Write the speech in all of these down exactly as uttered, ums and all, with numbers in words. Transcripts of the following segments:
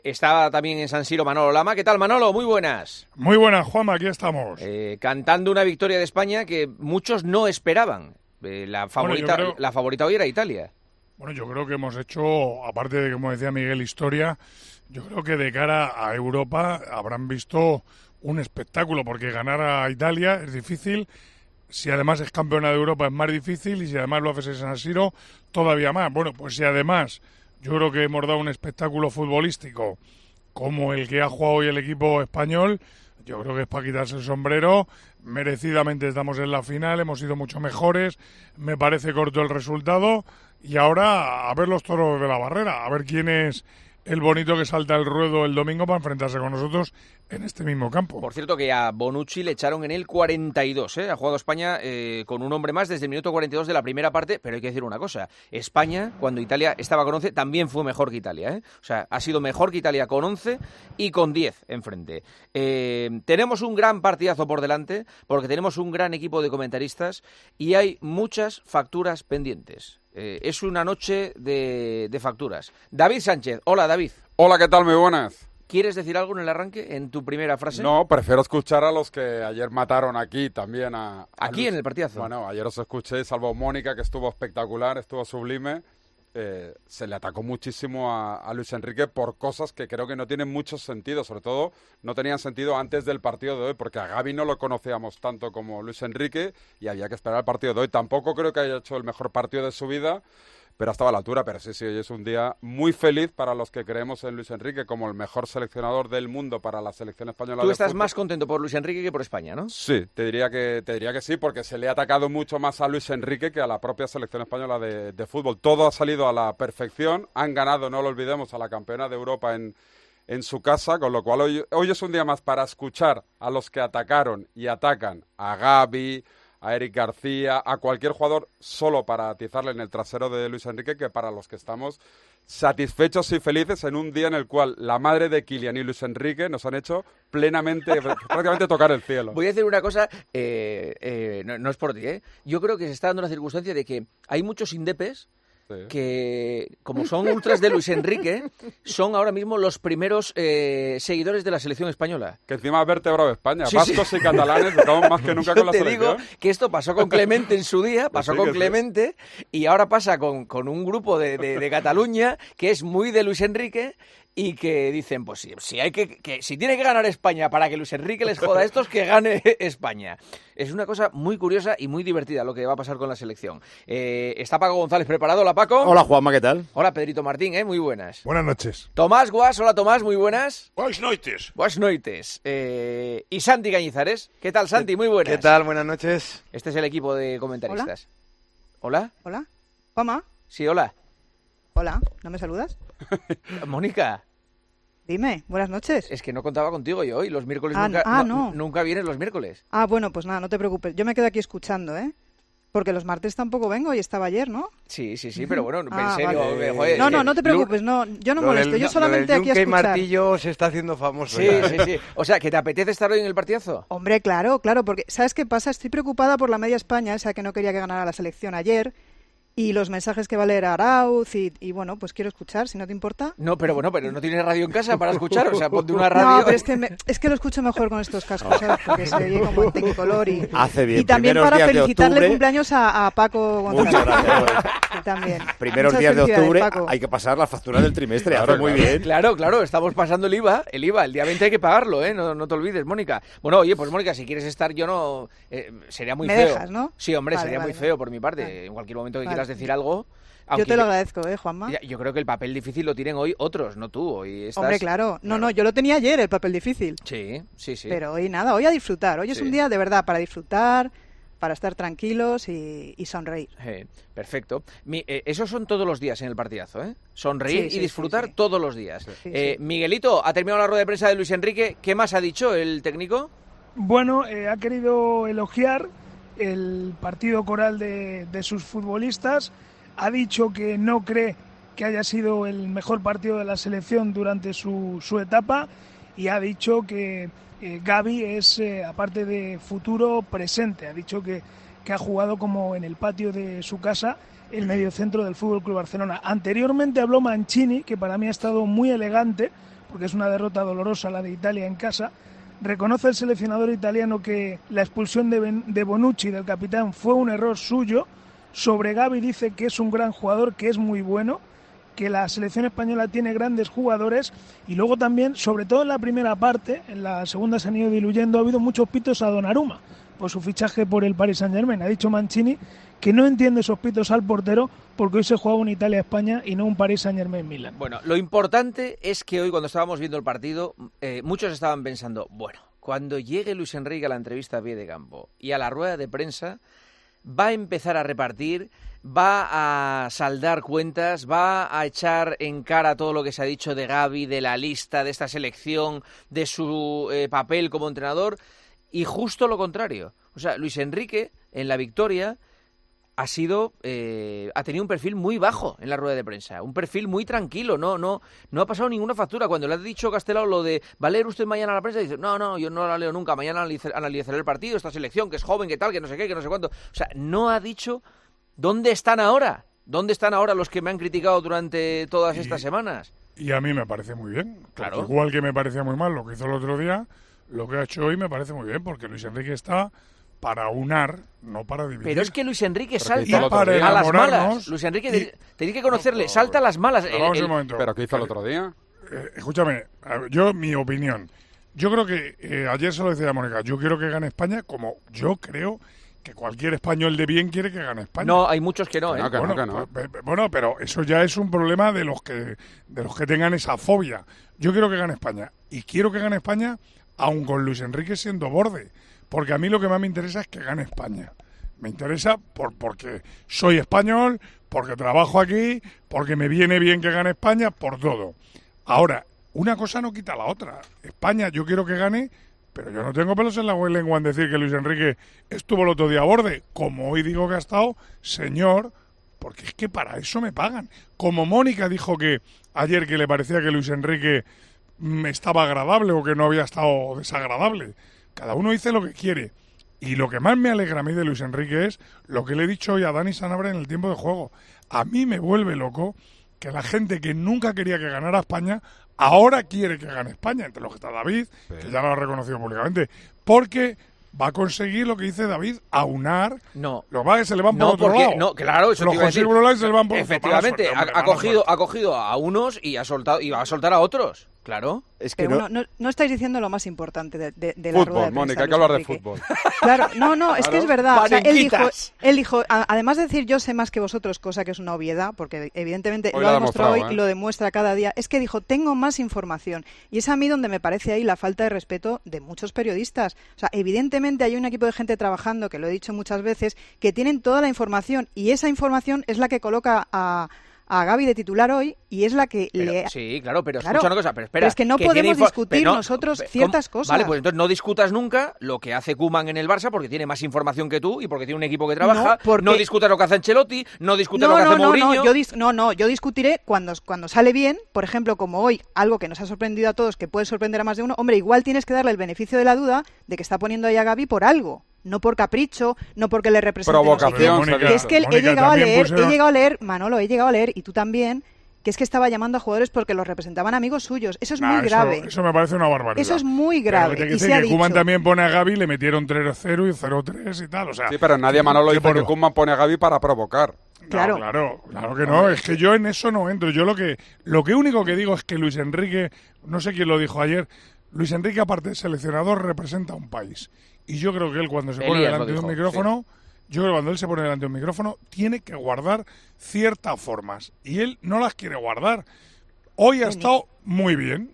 Estaba también en San Siro Manolo Lama. ¿Qué tal, Manolo? Muy buenas. Muy buenas, Juanma, aquí estamos. Eh, cantando una victoria de España que muchos no esperaban. Eh, la, favorita, bueno, creo, la favorita hoy era Italia. Bueno, yo creo que hemos hecho, aparte de, como decía Miguel, historia, yo creo que de cara a Europa habrán visto un espectáculo, porque ganar a Italia es difícil. Si además es campeona de Europa es más difícil, y si además lo haces en San Siro, todavía más. Bueno, pues si además yo creo que hemos dado un espectáculo futbolístico como el que ha jugado hoy el equipo español, yo creo que es para quitarse el sombrero. Merecidamente estamos en la final, hemos sido mucho mejores, me parece corto el resultado, y ahora a ver los toros de la barrera, a ver quién es el bonito que salta el ruedo el domingo para enfrentarse con nosotros en este mismo campo. Por cierto, que a Bonucci le echaron en el cuarenta y dos, ¿eh? Ha jugado España eh, con un hombre más desde el minuto cuarenta y dos de la primera parte, pero hay que decir una cosa, España, cuando Italia estaba con once, también fue mejor que Italia, ¿eh? O sea, ha sido mejor que Italia con once y con diez enfrente. Eh, tenemos un gran partidazo por delante, porque tenemos un gran equipo de comentaristas y hay muchas facturas pendientes. Eh, es una noche de, de facturas. David Sánchez, hola David. Hola, ¿qué tal? Muy buenas. ¿Quieres decir algo en el arranque, en tu primera frase? No, prefiero escuchar a los que ayer mataron aquí también a... a ¿Aquí Luis. En el partidazo? Bueno, ayer os escuché, salvo Mónica, que estuvo espectacular, estuvo sublime. Eh, se le atacó muchísimo a, a Luis Enrique por cosas que creo que no tienen mucho sentido, sobre todo no tenían sentido antes del partido de hoy, porque a Gavi no lo conocíamos tanto como Luis Enrique y había que esperar el partido de hoy. Tampoco creo que haya hecho el mejor partido de su vida, pero estaba a la altura. Pero sí, sí, hoy es un día muy feliz para los que creemos en Luis Enrique como el mejor seleccionador del mundo para la selección española. Tú de estás fútbol. Más contento por Luis Enrique que por España, ¿no? Sí, te diría que te diría que sí, porque se le ha atacado mucho más a Luis Enrique que a la propia selección española de, de fútbol. Todo ha salido a la perfección, han ganado, no lo olvidemos, a la campeona de Europa en, en su casa, con lo cual hoy, hoy es un día más para escuchar a los que atacaron y atacan a Gavi, a Eric García, a cualquier jugador, solo para atizarle en el trasero de Luis Enrique, que para los que estamos satisfechos y felices en un día en el cual la madre de Kylian y Luis Enrique nos han hecho plenamente, prácticamente tocar el cielo. Voy a decir una cosa, eh, eh, no, no es por ti, ¿eh? Yo creo que se está dando la circunstancia de que hay muchos indepes que, como son ultras de Luis Enrique, son ahora mismo los primeros eh, seguidores de la selección española. Que encima ha vertebrado España. Sí, vascos sí. y catalanes estamos más que nunca Yo con la te selección. digo que esto pasó con Clemente en su día, pasó sí, con sí. Clemente, y ahora pasa con, con un grupo de, de, de Cataluña que es muy de Luis Enrique y que dicen, pues si, si hay que, que si tiene que ganar España para que Luis Enrique les joda a estos, que gane España. Es una cosa muy curiosa y muy divertida lo que va a pasar con la selección. Eh, ¿Está Paco González preparado? Hola, Paco. Hola, Juanma, ¿qué tal? Hola, Pedrito Martín, ¿eh? Muy buenas. Buenas noches. Tomás Guas, hola Tomás, muy buenas. Buenas noches. Buenas noites. Eh, y Santi Cañizares. ¿Qué tal, Santi? Muy buenas. ¿Qué tal? Buenas noches. Este es el equipo de comentaristas. ¿Hola? ¿Hola? ¿Juanma? Sí, hola. Hola, ¿no me saludas? Mónica. Dime, buenas noches. Es que no contaba contigo yo hoy, los miércoles ah, nunca, ah, no, no. nunca vienes los miércoles. Ah, bueno, pues nada, no te preocupes. Yo me quedo aquí escuchando, ¿eh? Porque los martes tampoco vengo y estaba ayer, ¿no? Sí, sí, sí, pero bueno, ah, en serio. Vale. Eh, joder, no, es no, que... no te preocupes, no, yo no molesto, yo solamente aquí a escuchar. Martillo se está haciendo famoso. Sí, ya. sí, sí. O sea, ¿que te apetece estar hoy en el partidazo? Hombre, claro, claro, porque ¿sabes qué pasa? Estoy preocupada por la media España, esa que no quería que ganara la selección ayer. Y los mensajes que va a leer Arauz y, y bueno, pues quiero escuchar, si no te importa. No, pero bueno, pero no tienes radio en casa para escuchar, o sea, ponte una radio. No, pero es que, me, es que lo escucho mejor con estos cascos, ¿sabes? Porque se oye como en tecnicolor y... Hace bien. Y también Primeros para días felicitarle de octubre, cumpleaños a, a Paco González. Muchas gracias. Y también. Primeros Muchas días de octubre Paco. hay que pasar las facturas del trimestre, Claro, hace muy claro. bien. Claro, claro, estamos pasando el I V A, el I V A, el día veinte hay que pagarlo, ¿eh? No, no te olvides, Mónica. Bueno, oye, pues Mónica, si quieres estar, yo no... Eh, sería muy Me feo. dejas, ¿no? Sí, hombre, Vale, sería vale, muy feo vale. por mi parte. Vale. En cualquier momento que Vale. quieras decir algo... Yo te lo agradezco, ¿eh, Juanma? Ya, yo creo que el papel difícil lo tienen hoy otros, no tú. Hoy estás... Hombre, claro. No, no, yo lo tenía ayer, el papel difícil. Sí, sí, sí. Pero hoy nada, hoy a disfrutar. Hoy Sí. es un día de verdad para disfrutar, para estar tranquilos y, y sonreír. Eh, perfecto. Mi, eh, esos son todos los días en el partidazo, ¿eh? Sonreír Sí, y sí, disfrutar sí, sí. todos los días. Sí, Eh, sí. Miguelito, ha terminado la rueda de prensa de Luis Enrique. ¿Qué más ha dicho el técnico? Bueno, eh, ha querido elogiar el partido coral de, de sus futbolistas. Ha dicho que no cree que haya sido el mejor partido de la selección durante su, su etapa y ha dicho que eh, Gavi es, eh, aparte de futuro, presente. Ha dicho que, que ha jugado como en el patio de su casa el mediocentro del F C Barcelona. Anteriormente habló Mancini, que para mí ha estado muy elegante, porque es una derrota dolorosa la de Italia en casa. Reconoce el seleccionador italiano que la expulsión de, ben, de Bonucci, del capitán, fue un error suyo. Sobre Gavi dice que es un gran jugador, que es muy bueno, que la selección española tiene grandes jugadores, y luego también, sobre todo en la primera parte, en la segunda se han ido diluyendo, ha habido muchos pitos a Donnarumma por su fichaje por el Paris Saint-Germain. Ha dicho Mancini que no entiende esos pitos al portero porque hoy se juega un Italia-España y no un Paris Saint-Germain-Milan. Bueno, lo importante es que hoy, cuando estábamos viendo el partido, eh, muchos estaban pensando, bueno, cuando llegue Luis Enrique a la entrevista a pie de campo y a la rueda de prensa, va a empezar a repartir, va a saldar cuentas, va a echar en cara todo lo que se ha dicho de Gavi, de la lista, de esta selección, de su eh, papel como entrenador, y justo lo contrario. O sea, Luis Enrique, en la victoria, ha sido eh, ha tenido un perfil muy bajo en la rueda de prensa, un perfil muy tranquilo, no no no ha pasado ninguna factura. Cuando le ha dicho Castelao lo de ¿va a leer usted mañana a la prensa? Dice, no, no, yo no la leo nunca, mañana analizaré el partido, esta selección, que es joven, que tal, que no sé qué, que no sé cuánto. O sea, no ha dicho dónde están ahora, dónde están ahora los que me han criticado durante todas y, estas semanas. Y a mí me parece muy bien, claro. Igual que me parecía muy mal lo que hizo el otro día, lo que ha hecho hoy me parece muy bien, porque Luis Enrique está para unar, no para dividir. Pero es que Luis Enrique pero salta para a las malas. Luis Enrique, y... tenéis que conocerle, no, salta a las malas. El, el... Un ¿Pero qué hizo el otro día? Eh, escúchame, yo, mi opinión. Yo creo que, eh, ayer se lo decía a Mónica, yo quiero que gane España como yo creo que cualquier español de bien quiere que gane España. No, hay muchos que no, ¿eh? No, que bueno, no, que no. Pues, bueno, pero eso ya es un problema de los que de los que tengan esa fobia. Yo quiero que gane España. Y quiero que gane España aun con Luis Enrique siendo borde. Porque a mí lo que más me interesa es que gane España. Me interesa por porque soy español, porque trabajo aquí, porque me viene bien que gane España, por todo. Ahora, una cosa no quita la otra. España, yo quiero que gane, pero yo no tengo pelos en la lengua en decir que Luis Enrique estuvo el otro día a borde. Como hoy digo que ha estado, señor, porque es que para eso me pagan. Como Mónica dijo que ayer que le parecía que Luis Enrique me estaba agradable o que no había estado desagradable. Cada uno dice lo que quiere. Y lo que más me alegra a mí de Luis Enrique es lo que le he dicho hoy a Dani Sanabria en el tiempo de juego. A mí me vuelve loco que la gente que nunca quería que ganara España, ahora quiere que gane España. Entre los que está David, sí, que ya lo ha reconocido públicamente. Porque va a conseguir lo que dice David, aunar. No. Lo que pasa es que se le van por no, otro porque, lado. No, claro, eso los consigue por un lado y se le van por efectivamente, otro lado. Efectivamente, ha, ha, cogido, ha cogido a unos y ha soltado y va a soltar a otros. Claro. Es que Pero no... No, no estáis diciendo lo más importante de, de, de la fútbol, rueda de prensa. Mónica, hay que hablar de fútbol. Claro, no, no, es claro. que es verdad. O sea, él dijo, él dijo, a, además de decir yo sé más que vosotros, cosa que es una obviedad, porque evidentemente hoy lo ha demostrado hoy ¿eh? y lo demuestra cada día, es que dijo, tengo más información. Y es a mí donde me parece ahí la falta de respeto de muchos periodistas. O sea, evidentemente hay un equipo de gente trabajando, que lo he dicho muchas veces, que tienen toda la información, y esa información es la que coloca a... a Gavi de titular hoy y es la que pero, le... Sí, claro, pero claro, escucha una cosa, pero espera. Pero es que no que podemos info... discutir no, nosotros ¿cómo? ciertas cosas. Vale, pues entonces no discutas nunca lo que hace Koeman en el Barça porque tiene más información que tú y porque tiene un equipo que trabaja. No, porque... no discutas lo que hace Ancelotti, no discutas no, lo que no, hace no, Mourinho. No, yo dis... no, no, yo discutiré cuando, cuando sale bien, por ejemplo, como hoy, algo que nos ha sorprendido a todos, que puede sorprender a más de uno. Hombre, igual tienes que darle el beneficio de la duda de que está poniendo ahí a Gavi por algo. No por capricho, no porque le represente provocación, no sé qué. Que es que Mónica, he llegado a leer, pusieron... he llegado a leer, Manolo, he llegado a leer, y tú también, que es que estaba llamando a jugadores porque los representaban amigos suyos. Eso es nah, muy eso, grave. Eso me parece una barbaridad. Eso es muy grave. Pero que, y que, se ha que Koeman dicho... también pone a Gavi, le metieron tres cero y cero tres y tal. O sea, sí, pero nadie, Manolo, dice por... que Koeman pone a Gavi para provocar. Claro, no, claro, claro que no. Es que yo en eso no entro. Yo lo que, lo que único que digo es que Luis Enrique, no sé quién lo dijo ayer, Luis Enrique, aparte de seleccionador, representa a un país. Y yo creo que él cuando se pone Elías delante de un micrófono, sí. yo creo que cuando él se pone delante de un micrófono, tiene que guardar ciertas formas. Y él no las quiere guardar. Hoy ha Beni. estado muy bien.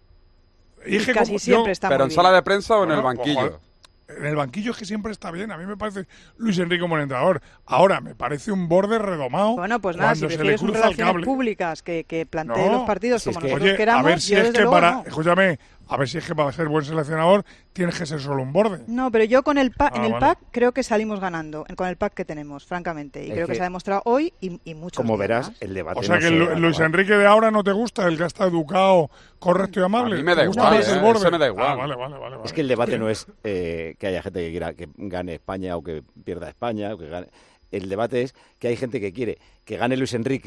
Y y casi siempre yo, está ¿Pero muy en sala bien. de prensa o en bueno, el banquillo? Ojo, en el banquillo es que siempre está bien. A mí me parece Luis Enrique como entrenador. Ahora, me parece un borde redomado. Bueno, pues nada, si prefieres un relaciones públicas que, que plantee no, los partidos si como es que, nosotros oye, queramos, a ver si yo es desde que luego para, no. escúchame, a ver si es que para ser buen seleccionador tienes que ser solo un borde. No, pero yo con el pack, ah, en el vale. pack creo que salimos ganando, con el pack que tenemos, francamente. Y es creo que, que se ha demostrado hoy y, y muchos Como días verás, más. el debate O sea no que se Lu- Luis Enrique de ahora no te gusta, el que está educado, correcto y amable. A mí me da ¿Te gusta igual, más eh, el borde? eso me da igual. Ah, vale, vale, vale, vale. Es que el debate no es eh, que haya gente que quiera que gane España o que pierda España. O que gane. El debate es que hay gente que quiere que gane Luis Enrique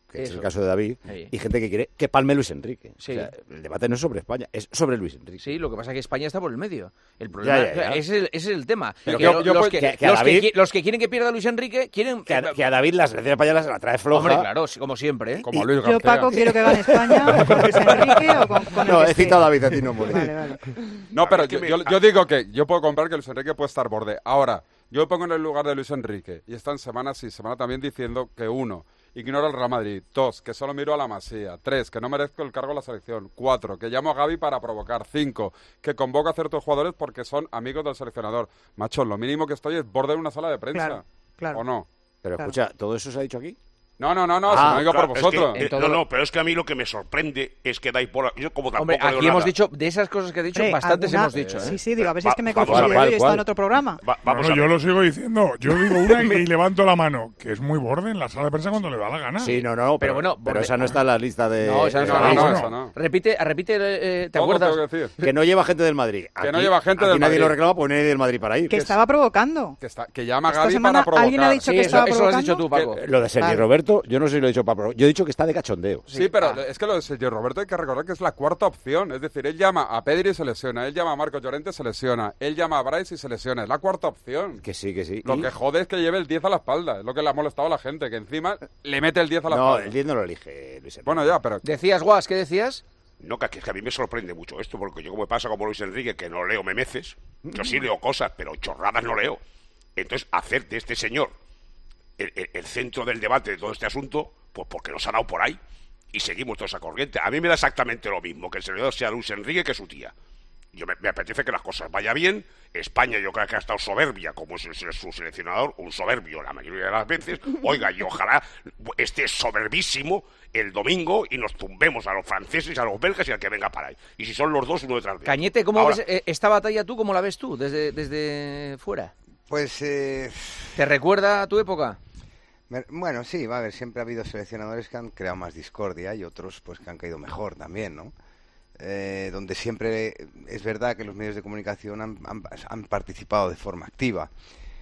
que Eso. es el caso de David, Sí. y gente que quiere que palme Luis Enrique. Sí. O sea, el debate no es sobre España, es sobre Luis Enrique. Sí, lo que pasa es que España está por el medio. El problema, Ya, ya, ya. Ese, es el, ese es el tema. Pero Que que lo- yo- los, pues, que, que- que a los, que, David- qui- los que quieren que pierda Luis Enrique quieren... Que a, que a David la selección española se la trae floja. Hombre, claro, sí, como siempre. ¿eh? Como Luis Yo, García. Paco, quiero que gane España con Luis Enrique o con, con el No, que he esté. citado a David, a ti no, Mori. Vale, vale. No, pero A mí yo, que yo- me- yo digo que yo puedo comprar que Luis Enrique puede estar borde. Ahora, yo me pongo en el lugar de Luis Enrique y están semana sí, semana también diciendo que uno, ignoro al Real Madrid. Dos, que solo miro a la Masía. Tres, que no merezco el cargo de la selección. Cuatro, que llamo a Gavi para provocar. Cinco, que convoco a ciertos jugadores porque son amigos del seleccionador. Macho, lo mínimo que estoy es borde en una sala de prensa. Claro, claro. ¿O no? Pero Claro. escucha, ¿todo eso se ha dicho aquí? No, no, no, no, Ah, se lo digo Claro, por es vosotros. que, eh, todo no, lo- no, pero es que a mí lo que me sorprende es que dais por... Yo como tampoco Hombre, leo aquí hemos nada. dicho, de esas cosas que ha dicho, Hombre, bastantes alguna- hemos dicho. ¿eh? Sí, sí, digo, a ver si es que me he Va- vamos confundido a ver, yo y he estado ¿cuál? en otro programa. Va- vamos Bueno, a yo ver. lo sigo diciendo. Yo digo una y levanto la mano, que es muy borde en la sala de prensa cuando le da la gana. Sí, no, no, pero, Pero bueno, pero borde- esa no está en la lista de... No, esa no de está No, en no, la no, lista. eso no. Repite, repite, eh, ¿te Todo acuerdas? tengo que decir. Que no lleva gente del Madrid. Que no Aquí- lleva gente aquí del nadie Madrid. lo reclama porque no hay nadie del Madrid para ir. Que estaba provocando. Que, está, que llama a Esta Gavi semana para provocar. alguien ha dicho Sí, que eso, estaba eso lo has dicho provocando. tú, Paco. Lo de Sergi Vale. Roberto, yo no sé si lo he dicho para provocar. Yo he dicho que está de cachondeo. Sí, pero Ah. es que lo de Sergio Roberto hay que recordar que es la cuarta opción. Es decir, él llama a Pedri y se lesiona, él llama a Marcos Llorente y se lesiona, él llama a Bryce y se lesiona. Es la cuarta opción. Que sí, que sí. Lo Y- que jode es que lleve el diez a la espalda. Es lo que le ha molestado a la gente, que encima le mete el diez a la No, espalda. el diez no lo elige Luis Enrique. Bueno, ya, pero... Decías, Guas, ¿qué decías? No, que, que a mí me sorprende mucho esto, porque yo como me pasa como Luis Enrique, que no leo memeces, yo sí leo cosas, pero chorradas no leo. Entonces, hacer de este señor el, el- el centro del debate de todo este asunto, pues porque nos ha dado por ahí y seguimos toda esa corriente. A mí me da exactamente lo mismo, que el señor sea Luis Enrique que su tía. Yo me, me apetece que las cosas vayan bien. España yo creo que ha estado soberbia, como es, es su seleccionador, un soberbio la mayoría de las veces. Oiga, y ojalá esté soberbísimo el domingo y nos tumbemos a los franceses, a los belgas y al que venga para ahí. Y si son los dos, uno detrás de otro. Cañete, ¿cómo Ahora, ves eh, esta batalla tú? ¿Cómo la ves tú desde, desde fuera? Pues, eh, ¿Te recuerda a tu época? me- bueno, sí, va a ver, siempre ha habido seleccionadores que han creado más discordia y otros pues que han caído mejor también, ¿no? Eh, donde siempre es verdad que los medios de comunicación han, han- han participado de forma activa.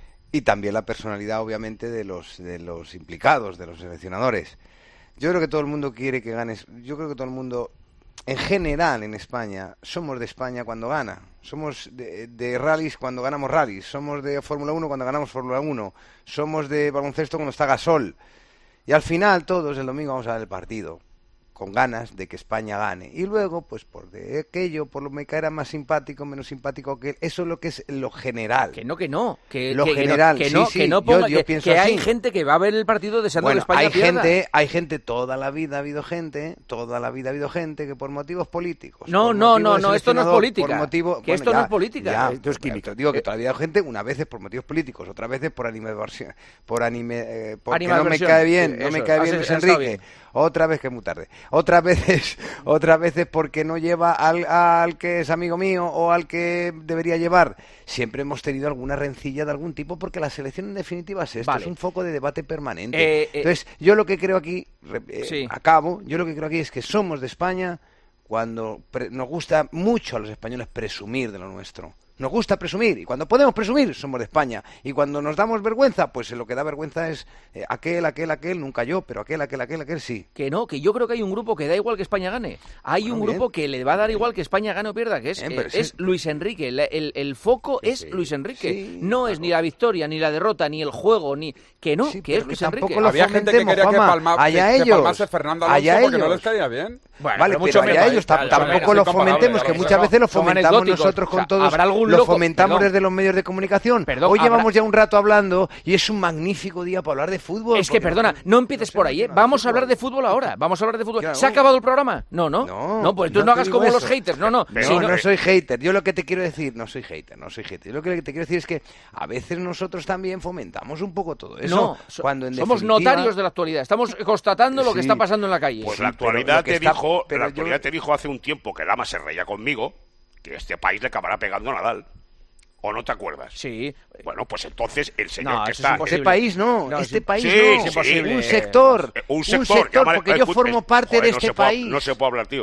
Y también la personalidad, obviamente, de los, de los implicados, de los seleccionadores. Yo creo que todo el mundo quiere que ganes. Yo creo que todo el mundo, en general en España, somos de España cuando gana. Somos de, de rallies cuando ganamos rallies. Somos de Fórmula uno cuando ganamos Fórmula uno. Somos de baloncesto cuando está Gasol. Y al final, todos el domingo vamos a ver el partido con ganas de que España gane. Y luego, pues por de aquello, por lo que me caerá más simpático, menos simpático que él. Eso es lo que es lo general. Que no, que no. Que, Lo que- que general, no, que sí, no, sí, que no yo- ponga, yo que, pienso que hay así. gente que va a ver el partido deseando Bueno, que España hay pierda. gente, hay gente, toda la vida ha habido gente, toda la vida ha habido gente que por motivos políticos. No, por no, motivo no, de no, esto no es seleccionador, política. por motivo- Que esto no es política. ya, esto es química. te digo que todavía hay gente, una vez por motivos políticos, otra vez por animadversión, por anime, eh, porque no me Animadversión. cae bien, Sí, no me eso, cae has- bien Luis has estado Enrique. bien. Otra vez que es muy tarde. Otras veces, otras veces porque no lleva al, al que es amigo mío o al que debería llevar. Siempre hemos tenido alguna rencilla de algún tipo porque la selección en definitiva es esto, Vale. es un foco de debate permanente. Eh, eh, Entonces, yo lo que creo aquí, re- eh, Sí. acabo, yo lo que creo aquí es que somos de España cuando pre- nos gusta mucho a los españoles presumir de lo nuestro. Nos gusta presumir y cuando podemos presumir somos de España y cuando nos damos vergüenza, pues lo que da vergüenza es eh, aquel, aquel, aquel, nunca yo, pero aquel, aquel, aquel, aquel sí. Que no, que yo creo que hay un grupo que da igual que España gane. Hay Bueno, un bien. grupo que le va a dar igual que España gane o pierda, que es, Bien, eh, pero sí. es Luis Enrique. El, el- el foco es sí. Luis Enrique. Sí, no es ni la victoria, ni la derrota, ni el juego, ni... Que no, Sí, que pero es Luis tampoco Enrique. lo Había gente que fomentemos, quería que, Juanma. palma, Allá que, que ellos. palmase Fernando Alonso Allá porque no ellos. les caía bien. Bueno, Vale, mucho pero allá menos, ellos eh, tam- ya, tampoco ya, lo soy comparable, fomentemos, ya que lo muchas sé. veces lo Son fomentamos anecdóticos. nosotros O con sea, todos, habrá algún lo loco, fomentamos perdón. desde los medios de comunicación. Perdón, Hoy habrá- llevamos ya un rato hablando y es un magnífico día para hablar de fútbol. Es que, porque perdona, no empieces no se por ahí, ¿eh? menciona el Vamos a hablar fútbol. de fútbol ahora. Vamos a hablar de fútbol. Claro. ¿Se ha acabado el programa? No, ¿no? No, pues tú no no, te hagas digo como los eso. haters. No, no. Pero Sí, no, no, no soy hater. Yo lo que te quiero decir, no soy hater, no soy hater. Yo lo que te quiero decir es que a veces nosotros también fomentamos un poco todo eso. no, so- cuando en somos definitiva- notarios de la actualidad. Estamos constatando lo que Sí. está pasando en la calle. Pues Sí, la pero actualidad lo que te está- dijo, pero la yo- actualidad te dijo hace un tiempo que Lama se reía conmigo, que este país le acabará pegando a Nadal. ¿O no te acuerdas? Sí. Bueno, pues entonces el señor No, que eso es está... imposible. Este país no, No, este sí. país Sí, no. es imposible. Un sector, Eh, un sector, llámale- porque yo escu- formo es- parte joder, de no este se puede- país. no se puede hablar, tío.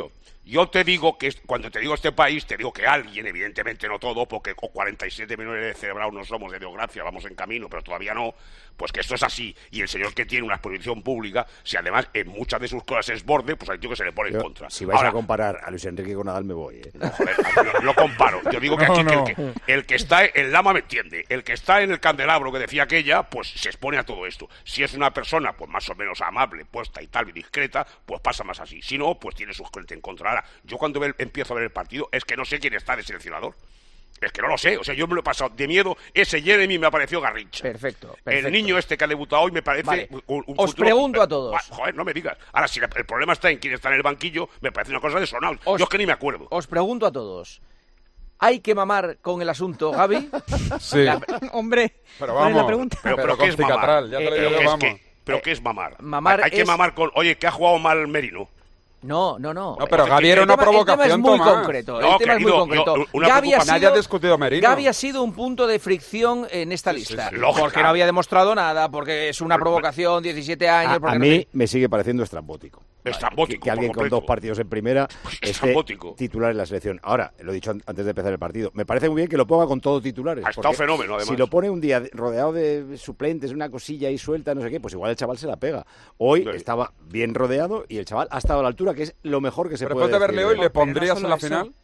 Yo te digo que cuando te digo este país, te digo que alguien, evidentemente no todo, porque con cuarenta y siete millones de cerebrados no somos de desgracia, vamos en camino, pero todavía no, pues que esto es así. Y el señor que tiene una exposición pública, si además en muchas de sus cosas es borde, pues hay tío que se le pone Yo, en contra. Si vais Ahora, a comparar a Luis Enrique con Nadal, me voy. ¿eh? no, joder, no, no comparo. Yo digo que No, aquí no. que el, que, el que está, el Lama me entiende, el que está en el candelabro que decía aquella, pues se expone a todo esto. Si es una persona, pues más o menos amable, puesta y tal, y discreta, pues pasa más así. Si no, pues tiene sus gente en contra. Ahora, yo cuando ve, empiezo a ver el partido, es que no sé quién está de seleccionador. Es que no lo sé, o sea, yo me lo he pasado de miedo. Ese Jeremy me apareció garrincha. Perfecto, perfecto. El niño este que ha debutado hoy me parece Vale. un, un Os futuro- pregunto a todos. Ah, joder, no me digas. Ahora, si el problema está en quién está en el banquillo, me parece una cosa de sonados. Os- Yo es que ni me acuerdo. Os pregunto a todos. ¿Hay que mamar con el asunto, Gaby? Sí. La- Hombre, Pero ¿cuál es la vamos. pregunta? Pero, Pero pero ¿qué con es mamar? Cicatral, ya te lo Pero digo, ¿qué es vamos. qué? ¿Pero Eh, qué es mamar? mamar hay, hay que es- mamar con, oye, que ha jugado mal Merino. No, no, no. No, pero El Gaby era tema- una El tema es provocación, muy Tomás. concreto. No, el tema es muy querido, concreto. yo- una Gaby ha preocupación- Nadie ha sido, discutido Merino. Gaby ha sido un punto de fricción en esta lista. sí, lógica. Porque no había demostrado nada, porque es una provocación, diecisiete años. A, porque a no mí sé- me sigue pareciendo estrambótico. Estrambótico, Que, que alguien por con completo. dos partidos en primera esté estrambótico. titular en la selección. Ahora, lo he dicho an- antes de empezar el partido, me parece muy bien que lo ponga con todos titulares. Ha estado porque fenómeno, además. Si lo pone un día rodeado de suplentes, una cosilla ahí suelta, no sé qué, pues igual el chaval se la pega. Hoy Sí. estaba bien rodeado y el chaval ha estado a la altura, que es lo mejor que se Pero puede después de verle decir hoy, de ¿le él. Pero no pondrías solo en la eso. final?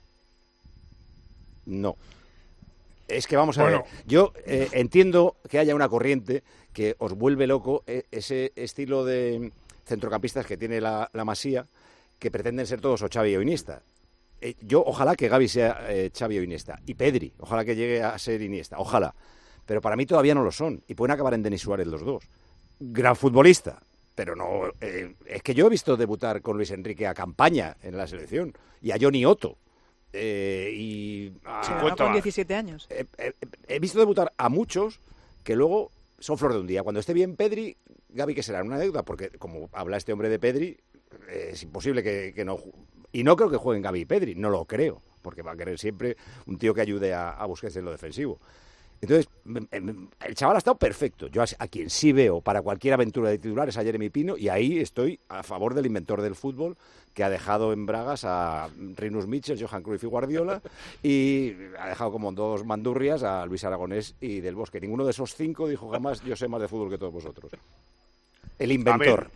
No. Es que vamos a Bueno. ver. Yo eh, entiendo que haya una corriente que os vuelve loco eh, ese estilo de centrocampistas que tiene la, la Masía, que pretenden ser todos o Xavi o Iniesta. Eh, yo ojalá que Gavi sea eh, Xavi o Iniesta. Y Pedri, ojalá que llegue a ser Iniesta. Ojalá. Pero para mí todavía no lo son. Y pueden acabar en Denis Suárez los dos. Gran futbolista. Pero no... eh, es que yo he visto debutar con Luis Enrique a Campaña en la selección. Y a Johnny Otto. Eh, y a- Sí, cincuenta con más. diecisiete años. he, he- he visto debutar a muchos que luego son flor de un día. Cuando esté bien Pedri, Gavi, que será una deuda, porque como habla este hombre de Pedri, eh, es imposible que, que no... ju- Y no creo que jueguen Gavi y Pedri, no lo creo, porque va a querer siempre un tío que ayude a, a Busquets en lo defensivo. Entonces, me- me- el chaval ha estado perfecto. Yo a, a quien sí veo para cualquier aventura de titular es a Jeremy Pino, y ahí estoy a favor del inventor del fútbol, que ha dejado en bragas a Rinus Michels, Johan Cruyff y Guardiola, y ha dejado como dos mandurrias a Luis Aragonés y Del Bosque. Ninguno de esos cinco dijo jamás: yo sé más de fútbol que todos vosotros. El inventor.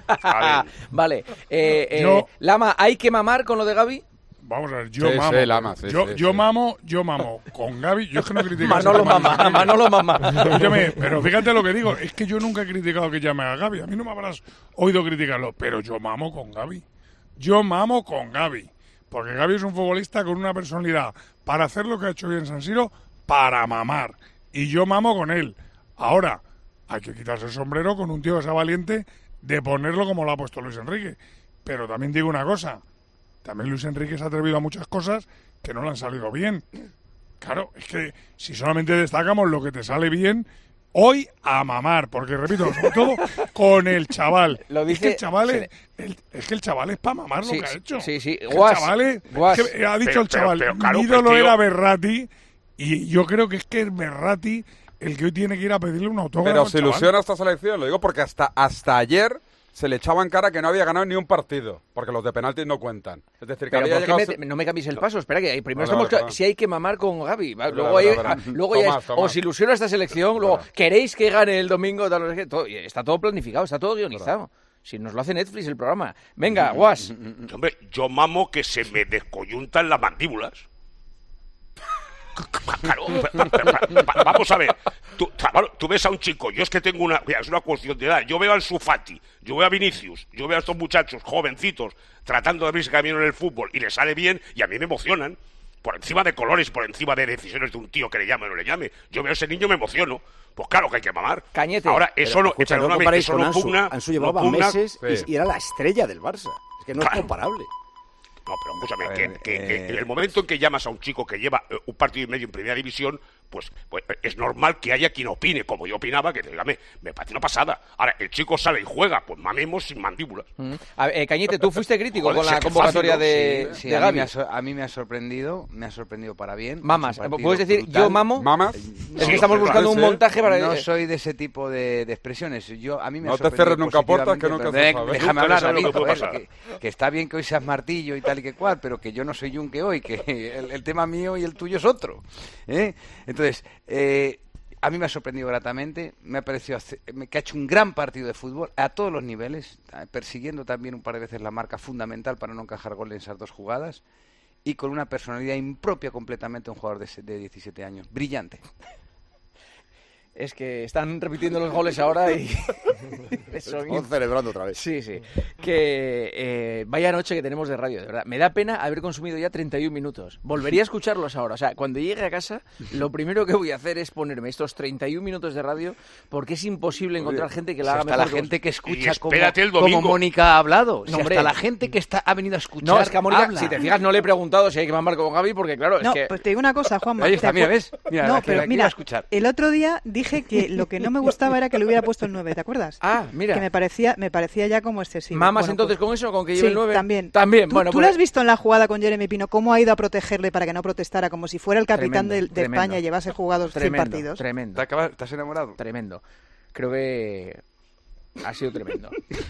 A ver, Vale. Eh, eh, Yo- Lama, ¿hay que mamar con lo de Gaby? Vamos a ver, yo Sí, mamo. sí, Lama, sí, yo sí, yo sí. mamo, yo mamo con Gaby. Yo es que no critico Manolo ese tema de mamá, Luis Enrique. Manolo mamá. Escúchame, pero fíjate lo que digo, es que yo nunca he criticado que llame a Gaby. A mí no me habrás oído criticarlo, pero yo mamo con Gaby. Yo mamo con Gaby. Porque Gaby es un futbolista con una personalidad para hacer lo que ha hecho hoy en San Siro, para mamar. Y yo mamo con él. Ahora, hay que quitarse el sombrero con un tío que sea valiente de ponerlo como lo ha puesto Luis Enrique. Pero también digo una cosa, también Luis Enrique se ha atrevido a muchas cosas que no le han salido bien. Claro, es que si solamente destacamos lo que te sale bien, hoy a mamar, porque repito, sobre todo con el chaval. Lo es dice- que el chaval es, sí. el- es que el chaval es para mamar Sí, lo que ha sí, hecho. sí, sí. Es que Guas, el chaval es- Guas. es que ha dicho Pero- el chaval, pero- pero claro, mi ídolo el tío- era Berratti, y yo creo que es que es Berratti el que hoy tiene que ir a pedirle un autógrafo Pero al se chaval. ilusiona esta selección, lo digo porque hasta, hasta ayer se le echaba en cara que no había ganado ni un partido, porque los de penaltis no cuentan. Es decir, que Pero había ¿por qué llegado... me- no me cambies el paso? Espera, que ahí primero Vale, estamos... vale, cla- vale. Si hay que mamar con Gaby. ¿vale? Verá, Luego, verá, hay- verá. ah, luego ya Tomás, es, Tomás. os ilusiona esta selección, luego Verá. queréis que gane el domingo, tal, no sé qué, todo- y está todo planificado, está todo guionizado. Si nos lo hace Netflix el programa. Venga, Guas. hombre, yo mamo que se me descoyuntan las mandíbulas. Claro, pero- pero- pero- pa- vamos a ver. Tú, claro, tú ves a un chico, yo es que tengo una, mira, es una cuestión de edad. Yo veo al Sufati, yo veo a Vinicius, yo veo a estos muchachos jovencitos tratando de abrirse camino en el fútbol y les sale bien y a mí me emocionan. Por encima de colores, por encima de decisiones de un tío que le llame o no le llame. Yo veo a ese niño y me emociono. Pues claro que hay que mamar. Cañete. Ahora, eso Pero, no, escucha, no perdóname, comparéis eso con no Ansu. pugna. Ansu no llevaba pugna- meses Sí. y, y era la estrella del Barça. Es que no Claro. es comparable. No, pero escúchame, A que, ver, que- que eh, en el momento en que llamas a un chico que lleva eh, un partido y medio en primera división, pues, pues es normal que haya quien opine, como yo opinaba, que dígame, me parece una pasada. Ahora, el chico sale y juega, pues mamemos sin mandíbulas. Mm. A ver, eh, Cañete, tú fuiste crítico Joder, con la qué convocatoria fácil, ¿no? de, Sí, de a, mí Gavi. me ha, so- a mí me ha sorprendido, me ha sorprendido para bien. Mamas, Es un partido ¿puedes decir brutal. yo mamo? ¿Mamas? Es Sí, que estamos sí, buscando sí. un montaje para... No eh, soy de ese tipo de, de expresiones. Yo, a mí me No ha te sorprendido cierres nunca puertas, que positivamente, nunca pero se de- sabe. Déjame Nunca hablar, se sabe David, lo que puede joder, pasar. que, que está bien que hoy seas martillo y tal y que cual, pero que yo no soy yunque hoy, que el, el tema mío y el tuyo es otro. ¿eh? Entonces, eh, a mí me ha sorprendido gratamente, me ha parecido hace- que ha hecho un gran partido de fútbol a todos los niveles, persiguiendo también un par de veces la marca fundamental para no encajar gol en esas dos jugadas, y con una personalidad impropia completamente a un jugador de, se- de diecisiete años. Brillante. Es que están repitiendo los goles ahora y... son Estamos celebrando otra vez. Sí, sí. Que eh, vaya noche que tenemos de radio, de verdad. Me da pena haber consumido ya treinta y un minutos. Volvería a escucharlos ahora. O sea, cuando llegue a casa, lo primero que voy a hacer es ponerme estos treinta y un minutos de radio, porque es imposible encontrar gente que la Si haga hasta mejor la que gente que Y escucha como, espérate el como domingo. Mónica ha hablado. Si No, hombre. hasta la gente que está ha venido a escuchar No, es que a Mónica, habla. si te fijas, no le he preguntado si hay que mamar con Gaby, porque claro, es No, que... pues te digo una cosa, Juanma. Ahí está, ¿te mira, acuer- ¿ves? Mira, no, la que- pero la que iba mira, a escuchar. el otro día dije que lo que no me gustaba era que le hubiera puesto el nueve, ¿te acuerdas? Ah, mira. Que me parecía, me parecía ya como excesivo. ¿Mamas Bueno, entonces pues- con eso, con que Sí, lleve el nueve? también. También, ¿Tú, bueno, ¿tú pues- lo has visto en la jugada con Jeremy Pino cómo ha ido a protegerle para que no protestara, como si fuera el capitán Tremendo, de, de tremendo. España y llevase jugados cien Tremendo, partidos? tremendo. ¿Te, acabas- te has enamorado? Tremendo. Creo que ha sido tremendo.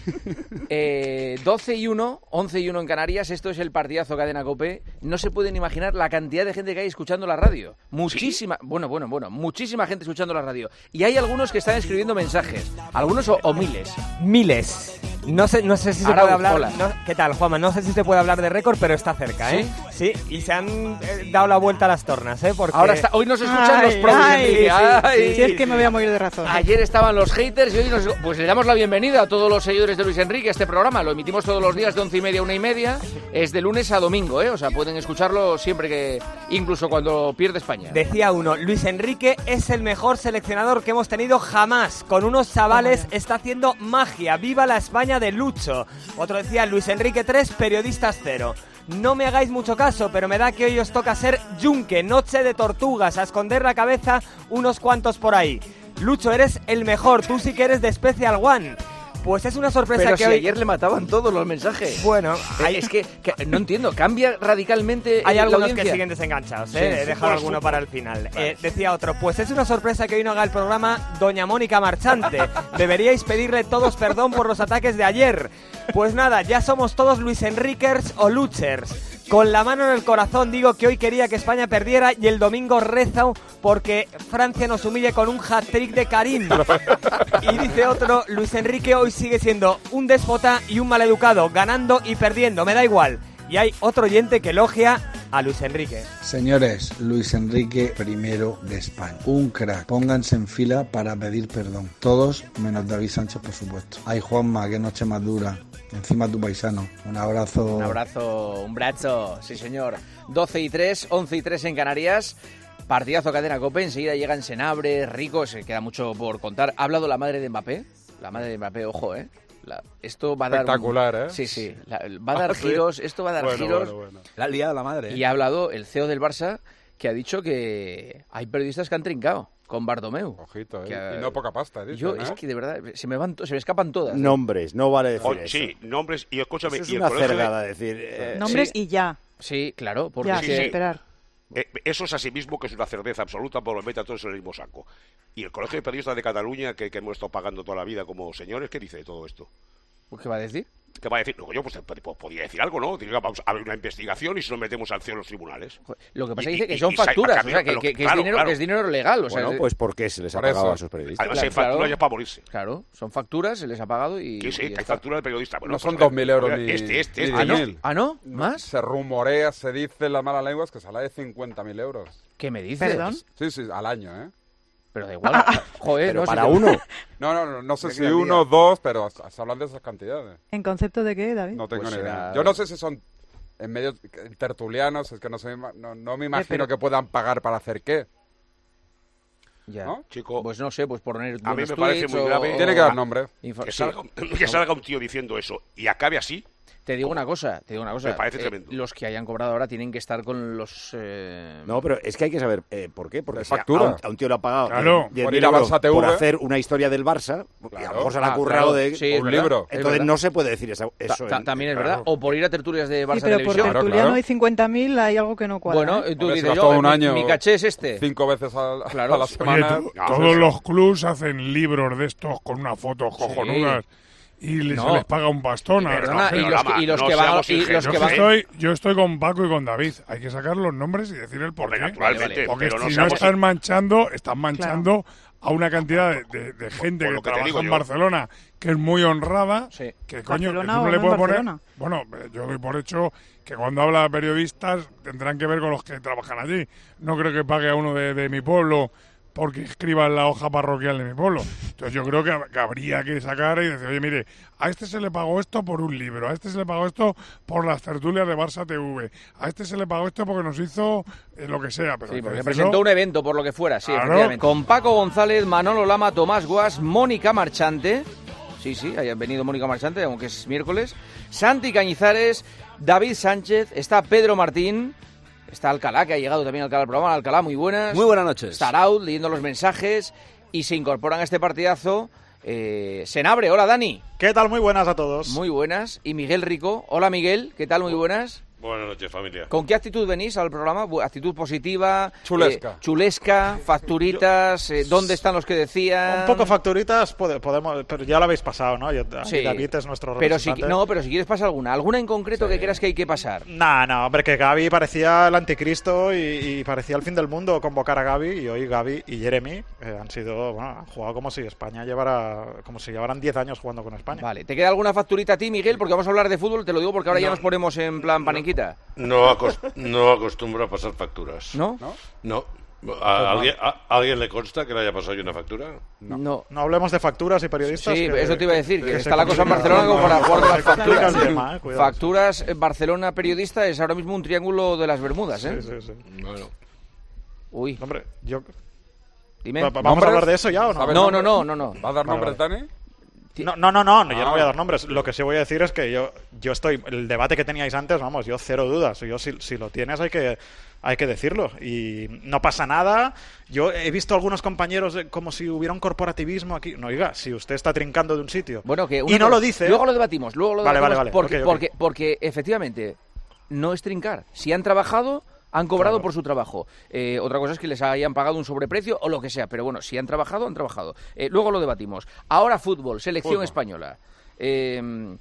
Eh, doce y uno, once y uno en Canarias. Esto es el partidazo Cadena COPE. No se pueden imaginar la cantidad de gente que hay escuchando la radio. Muchísima, bueno, bueno, bueno, muchísima gente escuchando la radio. Y hay algunos que están escribiendo mensajes. Algunos o, o miles. Miles. No sé, no sé si se Arau, puede hablar. hola. no- ¿Qué tal, Juanma? No sé si se puede hablar de récord, pero está cerca, ¿eh? Sí, y se han eh, dado la vuelta a las tornas, ¿eh? Porque... Ahora está, hoy nos escuchan Ay, los pros, ay, Enrique. sí, sí, Ay. Si es que me voy a morir de razón. Ayer estaban los haters y hoy nos... Pues le damos la bienvenida a todos los seguidores de Luis Enrique a este programa. Lo emitimos todos los días de once y media a una y media. Es de lunes a domingo, ¿eh? O sea, pueden escucharlo siempre que... Incluso cuando pierde España. Decía uno, Luis Enrique es el mejor seleccionador que hemos tenido jamás. Con unos chavales está haciendo magia. ¡Viva la España de Lucho! Otro decía, Luis Enrique tres, periodistas cero. No me hagáis mucho caso, pero me da que hoy os toca ser yunque, noche de tortugas, a esconder la cabeza unos cuantos por ahí. Lucho, eres el mejor, tú sí que eres de Special One. Pues es una sorpresa Pero que si hoy... ayer le mataban todos los mensajes. Bueno, Eh, hay, Es que, que no entiendo, cambia radicalmente hay eh, la algunos que audiencia. siguen desenganchados, Sí, ¿eh? He fútbol dejado es alguno fútbol. para el final. Eh, decía otro, pues es una sorpresa que hoy no haga el programa Doña Mónica Marchante. Deberíais pedirle todos perdón por los ataques de ayer. Pues nada, ya somos todos Luis Enriquers o Luchers. Con la mano en el corazón digo que hoy quería que España perdiera y el domingo rezo porque Francia nos humille con un hat-trick de Karim. Y dice otro, Luis Enrique hoy sigue siendo un déspota y un maleducado, ganando y perdiendo, me da igual. Y hay otro oyente que elogia a Luis Enrique. Señores, Luis Enrique primero de España. Un crack. Pónganse en fila para pedir perdón. Todos menos David Sánchez, por supuesto. Ay, Juanma, qué noche más dura. Encima tu paisano. Un abrazo. Un abrazo, un brazo, sí señor. doce y tres, once y tres en Canarias. Partidazo Cadena COPE, enseguida llegan Senabre, Rico, se queda mucho por contar. ¿Ha hablado la madre de Mbappé? La madre de Mbappé, ojo, ¿eh? La- esto va a dar... Espectacular, ¿eh? Sí, sí, la- va a dar Ah, sí. giros, esto va a dar Bueno, giros. bueno, bueno. La ha liado la madre. ¿eh? Y ha hablado el C E O del Barça, que ha dicho que hay periodistas que han trincado con Bartomeu. Ojito, ¿eh? Que, Y no poca pasta, ¿eh? Yo, Dicen, es ¿eh? que de verdad, se me, van, to- se me escapan todas. ¿eh? Nombres, no vale decir O- eso. sí, nombres y escúchame. Eso es y el una colegio de- cergada decir. eh, Nombres sí. y ya. Sí, claro, porque Ya, es sin que- esperar. Eh, eso es así mismo que es una cerveza absoluta, por lo mete a todos en el mismo saco. Y el Colegio de Periodistas de Cataluña, que, que hemos estado pagando toda la vida como señores, ¿qué dice de todo esto? ¿Qué va a decir? ¿Qué va a decir? No, yo pues, pues, podía decir algo, ¿no? Tiene que vamos a abrir una investigación y si nos metemos al C E O en los tribunales. Lo que pasa Y- es que dice que y- son y sa- facturas, a o sea, que, cambio, que- que claro, es, dinero, claro. que es dinero legal. O sea, Bueno, es- pues ¿por qué se les ha Por pagado eso. a esos periodistas? Además, Claro, hay facturas claro. ya para morirse. Claro, son facturas, se les ha pagado y... Sí, sí, y ya hay está. factura del periodista. Bueno, No pues, son a ver, dos mil euros oiga, ni, Este, este, ni este. ¿Ah, no? diez mil. ¿Ah, no? ¿Más? Se rumorea, se dice en las malas lenguas que sale de cincuenta mil euros. ¿Qué me dices? ¿Perdón? Sí, sí, al año, ¿eh? Pero da igual. Joder, Pero no, si para te- uno. No, no, no, no sé Creo si que al uno o día. dos, pero se hablan de esas cantidades. ¿En concepto de qué, David? No tengo Pues ni será- idea. Yo no sé si son en medio tertulianos, es que no, sé, no, no me imagino pero- que puedan pagar para hacer qué. Ya. ¿No? Chico, Pues no sé, pues por poner A mí buenos me parece tweets muy o- grave. o- Tiene que dar nombre. info- que sí. salga, que salga un tío diciendo eso y acabe así, Te digo una cosa, te digo una cosa. Me parece eh, tremendo. Los que hayan cobrado ahora tienen que estar con los... Eh... No, pero es que hay que saber eh, por qué. Porque De si a, factura. a un, a un tío le ha pagado Claro. diez Por mil ir a euros Barça T V. por hacer una historia del Barça, y a lo mejor se la ha Ah, currado claro. de Sí, es un verdad, libro. es Entonces verdad. no se puede decir eso. Ta- eso ta- en- también es claro. verdad. O por ir a tertulias de Barça Sí, pero por Televisión. Claro, tertuliano claro. y cincuenta mil hay algo que no cuadra. Bueno, ¿eh? tú Hombre, se dices gastó yo, un mi- año mi caché es este. cinco veces a, la- Claro. a la Oye, Oye, semana. tú- No, todos pero- los clubs hacen libros de estos con unas fotos cojonudas y les, No. se les paga un pastón. a la Perdona, gente. y los que, y los No que van... seamos Y los ingenuos, Yo, que es que van... estoy, yo estoy con Paco y con David. Hay que sacar los nombres y decir el Hombre, porqué. naturalmente, Vale, vale. Porque pero no si no seamos están manchando, están manchando a una cantidad de, de- de gente por que lo que te trabaja digo en yo. Barcelona que es muy honrada. Sí. Que coño, que ¿Barcelona tú no o le no puedes en poner. Barcelona? Bueno, eh, yo doy por hecho que cuando habla de periodistas tendrán que ver con los que trabajan allí. No creo que pague a uno de, de mi pueblo porque escriba en la hoja parroquial de mi pueblo. Entonces yo creo que, que habría que sacar y decir, oye, mire, a este se le pagó esto por un libro, a este se le pagó esto por las tertulias de Barça T V, a este se le pagó esto porque nos hizo eh, lo que sea. Pero Sí, hay que porque decirlo- presentó un evento, por lo que fuera, sí, Claro. efectivamente. Con Paco González, Manolo Lama, Tomás Guas, Mónica Marchante. Sí, sí, hayan venido Mónica Marchante, aunque es miércoles. Santi Cañizares, David Sánchez, está Pedro Martín, está Alcalá, que ha llegado también Alcalá al programa. Alcalá, muy buenas. Muy buenas noches. Está Arauz leyendo los mensajes y se incorporan a este partidazo. Eh, Senabre, hola Dani. ¿Qué tal? Muy buenas a todos. Muy buenas. Y Miguel Rico, hola Miguel, ¿qué tal? Muy buenas. Buenas noches, familia. ¿Con qué actitud venís al programa? Bu- ¿Actitud positiva? Chulesca. eh, chulesca, facturitas, eh, ¿dónde están los que decían? Un poco facturitas pode- podemos, pero ya lo habéis pasado, ¿no? Yo, aquí Sí. David es nuestro Pero si, representante. no, pero si quieres pasar alguna. ¿Alguna en concreto que creas que hay que pasar? Nah, no, hombre, que Gaby parecía el anticristo y, y parecía el fin del mundo convocar a Gaby, y hoy Gaby y Jeremy eh, han sido, bueno, han jugado como si España llevara, como si llevaran diez años jugando con España. Vale, ¿te queda alguna facturita a ti, Miguel? Porque vamos a hablar de fútbol, te lo digo porque ahora ya No. nos ponemos en plan paniquita. No, acos- no acostumbro a pasar facturas. ¿No? No. ¿A alguien, a, ¿a alguien le consta que le haya pasado yo una factura? No. No hablemos de facturas y periodistas. Sí, que- eso te iba a decir, que, que está se la cosa en complica- Barcelona como para jugar con las se complica facturas. el tema, eh, cuidado. Facturas, eh, Barcelona periodista es ahora mismo un triángulo de las Bermudas, ¿eh? Sí, sí, sí. Bueno. Uy, Hombre, yo... dime. Va- va- ¿Vamos a hablar de eso ya o no? ¿Sabes No, no, nombres? no, no, no. ¿Va a dar Vale, nombres, Dani? No, no, no, no, yo Ah. no voy a dar nombres. Lo que sí voy a decir es que yo, yo estoy, el debate que teníais antes, vamos, yo cero dudas. Yo si, si lo tienes hay que, hay que decirlo. Y no pasa nada. Yo he visto algunos compañeros de- como si hubiera un corporativismo aquí. No, oiga, si usted está trincando de un sitio Bueno, que y una no cosa- lo dice... Luego lo debatimos, luego lo Vale, debatimos vale, vale. porque, Ok, ok. porque, porque efectivamente no es trincar. Si han trabajado, han cobrado Claro. por su trabajo. Eh, otra cosa es que les hayan pagado un sobreprecio o lo que sea, pero bueno, si han trabajado, han trabajado. Eh, luego lo debatimos. Ahora fútbol, selección Fútbol. española. Eh,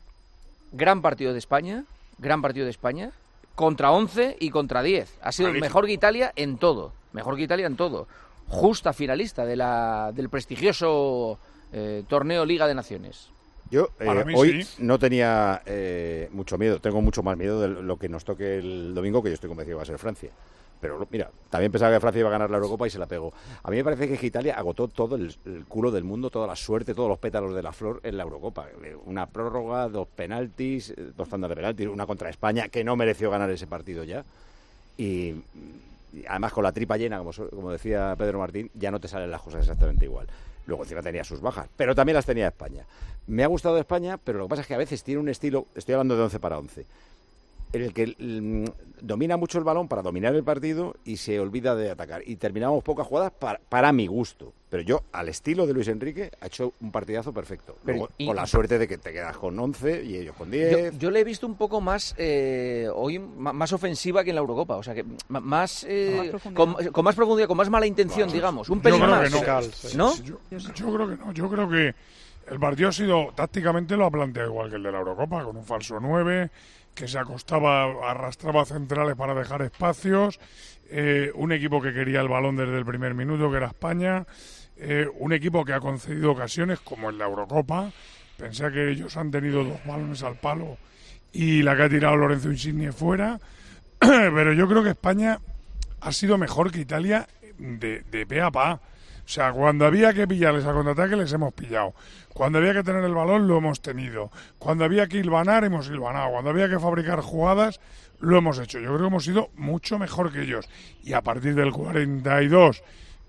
gran partido de España, gran partido de España, contra once y contra diez. Ha sido Magnífico. mejor que Italia en todo, mejor que Italia en todo. Justa finalista de la, del prestigioso eh, torneo Liga de Naciones. Yo eh, Para mí hoy sí. no tenía eh, mucho miedo, tengo mucho más miedo de lo que nos toque el domingo, que yo estoy convencido que va a ser Francia. Pero mira, también pensaba que Francia iba a ganar la Eurocopa y se la pegó. A mí me parece que Italia agotó todo el, el culo del mundo, toda la suerte, todos los pétalos de la flor en la Eurocopa. Eh, Una prórroga, dos penaltis, eh, dos tandas de penaltis, una contra España, que no mereció ganar ese partido ya. Y, y además con la tripa llena, como, so- como decía Pedro Martín, ya no te salen las cosas exactamente igual. Luego encima tenía sus bajas, pero también las tenía España. Me ha gustado España, pero lo que pasa es que a veces tiene un estilo, estoy hablando de once para once, en el que mm, domina mucho el balón para dominar el partido y se olvida de atacar. Y terminamos pocas jugadas para, para mi gusto. Pero yo, al estilo de Luis Enrique, ha hecho un partidazo perfecto. Pero Luego, y- con la suerte de que te quedas con once y ellos con Yo, diez. yo le he visto un poco más eh, hoy ma- más ofensiva que en la Eurocopa, o sea que ma- más, eh, Con más profundidad. con, con más profundidad, con más mala intención, digamos, un Yo pelín creo más, que no. Cal, sí. ¿no? Yo, yo creo que no. Yo creo que el partido ha sido, tácticamente lo ha planteado igual que el de la Eurocopa, con un falso nueve, que se acostaba, arrastraba centrales para dejar espacios, eh, un equipo que quería el balón desde el primer minuto, que era España, eh, un equipo que ha concedido ocasiones, como en la Eurocopa. Pensé que ellos han tenido dos balones al palo y la que ha tirado Lorenzo Insigne fuera, pero yo creo que España ha sido mejor que Italia de, de pe a pa. O sea, cuando había que pillarles a contraataque les hemos pillado. Cuando había que tener el balón lo hemos tenido. Cuando había que hilvanar hemos hilvanado. Cuando había que fabricar jugadas lo hemos hecho. Yo creo que hemos sido mucho mejor que ellos. Y a partir del cuarenta y dos,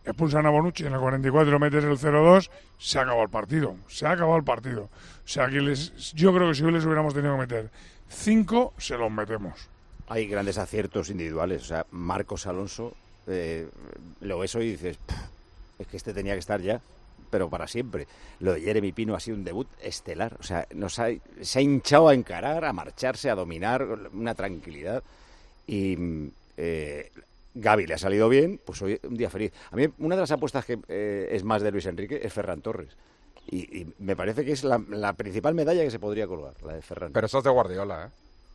expulsan a Bonucci en el cuarenta y cuatro, metes el cero dos, se ha acabado el partido, se ha acabado el partido. O sea, que les, yo creo que si les hubiéramos tenido que meter cinco, se los metemos. Hay grandes aciertos individuales, o sea, Marcos Alonso, eh, lo ves hoy y dices, es que este tenía que estar ya, pero para siempre. Lo de Jeremy Pino ha sido un debut estelar, o sea, nos ha, se ha hinchado a encarar, a marcharse, a dominar, una tranquilidad, y eh, Gavi le ha salido bien, pues hoy un día feliz. A mí una de las apuestas que eh, es más de Luis Enrique es Ferran Torres. Y, y me parece que es la, la principal medalla que se podría colgar, la de Ferran. Pero eso es de Guardiola, ¿eh?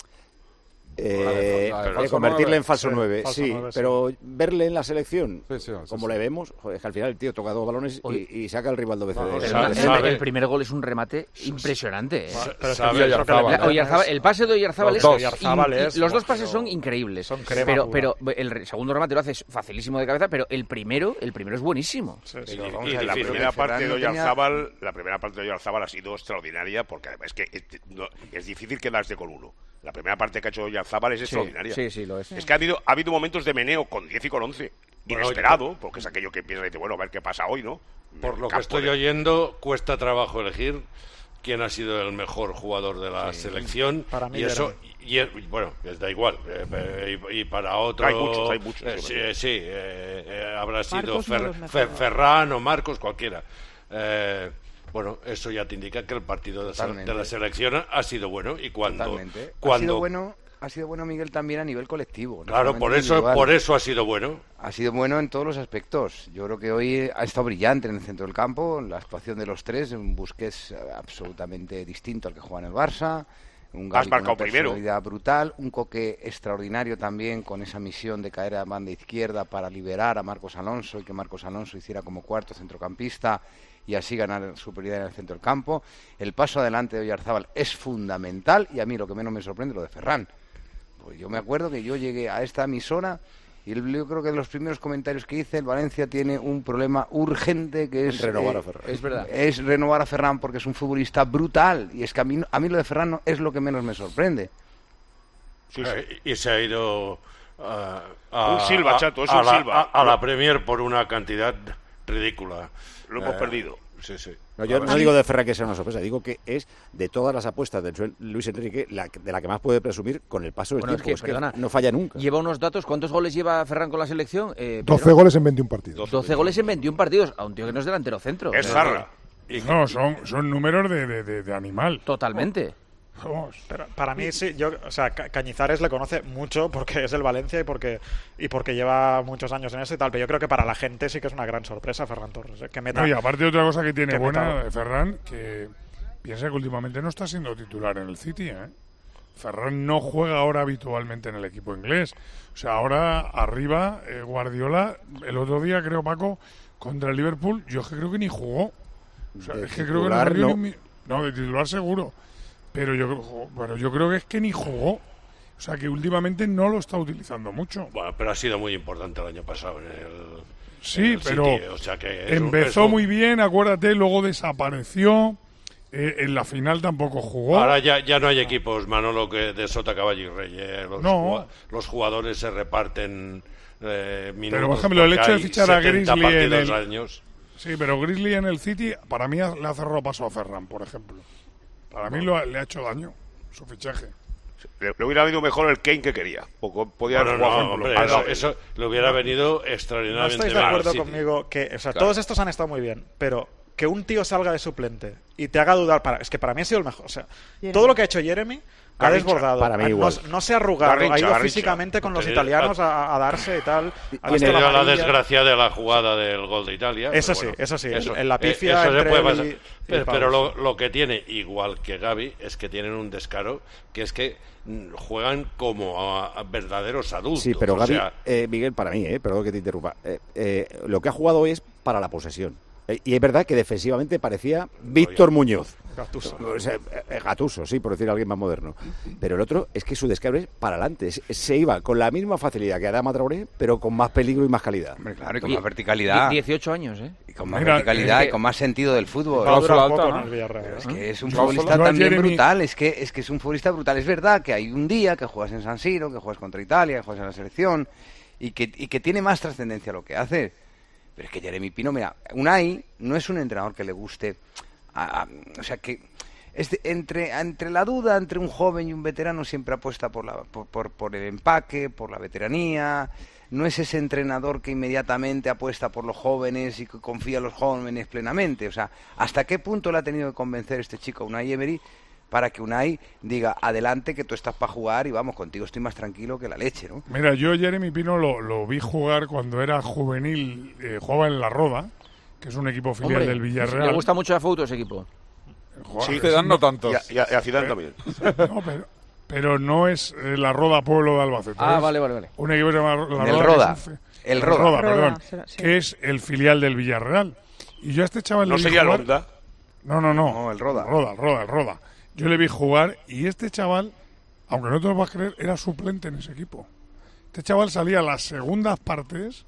Eh, la de, la de pero convertirle nueve. en falso nueve, falso sí, nueve, pero sí. Verle en la selección, sí, sí, como sí, le sí. vemos, joder, es que al final el tío toca dos balones y, y saca el rival dos veces. No, de el, el, el primer gol es un remate impresionante. ¿eh? Pero es que Oyarzábal, la, Oyarzábal, el pase de Oyarzábal los es, dos. in, es, los dos pases pero, son increíbles. Son crema pero, pura. pero el segundo remate lo hace facilísimo de cabeza, pero el primero, el primero es buenísimo. Sí, sí. Y, vamos y a ver, la sí, primera Ferran parte de no tenía- Oyarzábal, la primera parte de Oyarzábal ha sido extraordinaria porque además es que es, no, es difícil quedarse con uno. La primera parte que ha hecho Oyarzábal es extraordinaria. Sí, sí, lo es. Es que ha habido, ha habido momentos de meneo con diez y con once. Bueno, Inesperado, oye, porque es aquello que empieza y dice, bueno, a ver qué pasa hoy, ¿no? Por lo que Campo estoy de- oyendo, cuesta trabajo elegir quién ha sido el mejor jugador de la Sí. selección. Para mí y era- eso, y, y- bueno, les da igual. eh, y, y para otro. Hay muchos, hay muchos, eh, sí, sí, eh, sí, eh, eh, habrá sido Marcos, uno de Fer- los Fer- mejores. Ferran o Marcos, cualquiera. Eh, bueno, eso ya te indica que el partido de, se- de la selección ha sido bueno. Y cuando. Totalmente. cuando Ha sido bueno. Ha sido bueno, Miguel, también a nivel colectivo. no Claro, solamente por eso, individual. por eso ha sido bueno. Ha sido bueno en todos los aspectos. Yo creo que hoy ha estado brillante en el centro del campo, la actuación de los tres, un Busquets eh, absolutamente distinto al que juega en el Barça, un Gavi con marcado una primero. personalidad brutal, un Coque extraordinario también con esa misión de caer a banda izquierda para liberar a Marcos Alonso y que Marcos Alonso hiciera como cuarto centrocampista y así ganar superioridad en el centro del campo. El paso adelante de Oyarzábal es fundamental y a mí lo que menos me sorprende es lo de Ferran. Pues yo me acuerdo que yo llegué a esta emisora y el- yo creo que de los primeros comentarios que hice, el Valencia tiene un problema urgente que es Renovar eh, a Ferran. Es verdad. es renovar a Ferran porque es un futbolista brutal y es que a mí, a mí lo de Ferran no es lo que menos me sorprende. Sí, sí. Eh, y se ha ido a, a- Un Silva, a- chato, es a un la, Silva. a, a la Premier por una cantidad ridícula. Lo hemos Eh, perdido. Sí, sí. No, yo A ver. no digo de Ferran que sea una sorpresa, digo que es de todas las apuestas de Luis Enrique la, de la que más puede presumir con el paso del Bueno, es tiempo. que, Es que perdona, no falla nunca. Lleva unos datos. ¿Cuántos goles lleva Ferran con la selección? Eh, doce Pedro? goles en veintiún partidos. doce goles en veintiún partidos. A un tío que no es delantero centro. Es Eh, Zarra. No, son, son números de, de, de, de animal. Totalmente. Vamos. Pero para mí sí, yo, o sea, Ca- Cañizares le conoce mucho porque es del Valencia y porque y porque lleva muchos años en eso y tal, pero yo creo que para la gente sí que es una gran sorpresa Ferran Torres, ¿eh? que meta. No, y aparte otra cosa que tiene que buena meta- de Ferran, que piensa que últimamente no está siendo titular en el City, ¿eh? Ferran no juega ahora habitualmente en el equipo inglés. O sea, ahora arriba eh, Guardiola, el otro día creo, Paco, contra el Liverpool, yo es que creo que ni jugó. O sea, De es que creo que no, titular, salió no. ni un mi- no, de titular seguro. Pero yo, creo- pero yo creo que es que ni jugó. O sea, que últimamente no lo está utilizando mucho. Bueno, pero ha sido muy importante el año pasado en el. Sí, en el pero City, o sea que es un- empezó es un- muy bien, acuérdate, luego desapareció. Eh, en la final tampoco jugó. Ahora ya, ya no hay equipos, Manolo, que de sota, caballo y rey. eh. Los, No. jugua- los jugadores se reparten eh, minutos. Pero, por ejemplo, el porque hecho de hay fichar a setenta Griezly en partidos el- años. Sí, pero Grizzly en el City, para mí ha- le ha cerrado paso a Ferran, por ejemplo. Para mí lo ha- le ha hecho daño su fichaje. Le, le hubiera venido mejor el Kane que quería. Poco, podía Bueno, haber no, jugado hombre, al eso, lado de él. eso le hubiera venido No extraordinariamente estáis de bien al acuerdo City. conmigo que, o sea, Claro. todos estos han estado muy bien, pero que un tío salga de suplente y te haga dudar, para, es que para mí ha sido el mejor. O sea, Jeremy. todo lo que ha hecho Jeremy ha Garrincha, desbordado. para mí Ha- igual. No, no se ha arrugado, Garrincha, ha ido Garrincha. físicamente con los Tiene- italianos a, a darse y tal. Ha Ha visto tenido la amarilla. desgracia de la jugada del gol de Italia. Eso pero sí, bueno, eso sí, en la pifia eh, eso se entre puede él pasar. y- y pero Pau, pero lo, sí. lo que tiene, igual que Gavi, es que tienen un descaro, que es que mm, juegan como a, a verdaderos adultos. Sí, pero o Gavi, sea, eh, Miguel, para mí, eh, perdón que te interrumpa, eh, eh, lo que ha jugado hoy es para la posesión. Eh, y es verdad que defensivamente parecía Víctor Muñoz. Gattuso. O sea, eh, Gattuso, sí, por decir alguien más moderno. Pero el otro es que su descarga es para adelante. Se, se iba con la misma facilidad que Adama Traoré, pero con más peligro y más calidad. Hombre, claro, y con Y- más verticalidad. Die- dieciocho años, ¿eh? Y con más Mira, verticalidad es que- y con más sentido del fútbol. Va a durar Cláusula poco alta, en ¿no? el Villarreal, Es ¿eh? que es un Cláusula. futbolista Yo a también Jeremy- brutal, es que, es que es un futbolista brutal. Es verdad que hay un día que juegas en San Siro, que juegas contra Italia, que juegas en la selección y que, y que tiene más trascendencia lo que hace. Pero es que Jeremy Pino, mira, Unai no es un entrenador que le guste, a, a, o sea, que es de, entre, entre la duda entre un joven y un veterano siempre apuesta por, la, por, por, por el empaque, por la veteranía. No es ese entrenador que inmediatamente apuesta por los jóvenes y que confía en los jóvenes plenamente. O sea, ¿hasta qué punto le ha tenido que convencer este chico Unai Emery para que Unai diga, adelante, que tú estás para jugar y vamos, contigo estoy más tranquilo que la leche, ¿no? Mira, yo Jeremy Pino lo, lo vi jugar cuando era juvenil, eh, jugaba en La Roda, que es un equipo filial Hombre, del Villarreal. Me gusta mucho a foto ese equipo. Sí, te dan no tantos. Y a, y a Zidane también. No, pero, pero no es eh, La Roda Pueblo de Albacete. Ah, vale, vale, vale. Un equipo que se llama La El Roda. Roda. Que es un, El el Roda. Roda, Roda, perdón. será, sí. Que es el filial del Villarreal. Y yo a este chaval ¿No le vi sería el jugar- Honda? No, no, no. No, el Roda. El Roda, el Roda, el Roda. Yo le vi jugar y este chaval, aunque no te lo vas a creer, era suplente en ese equipo. Este chaval salía a las segundas partes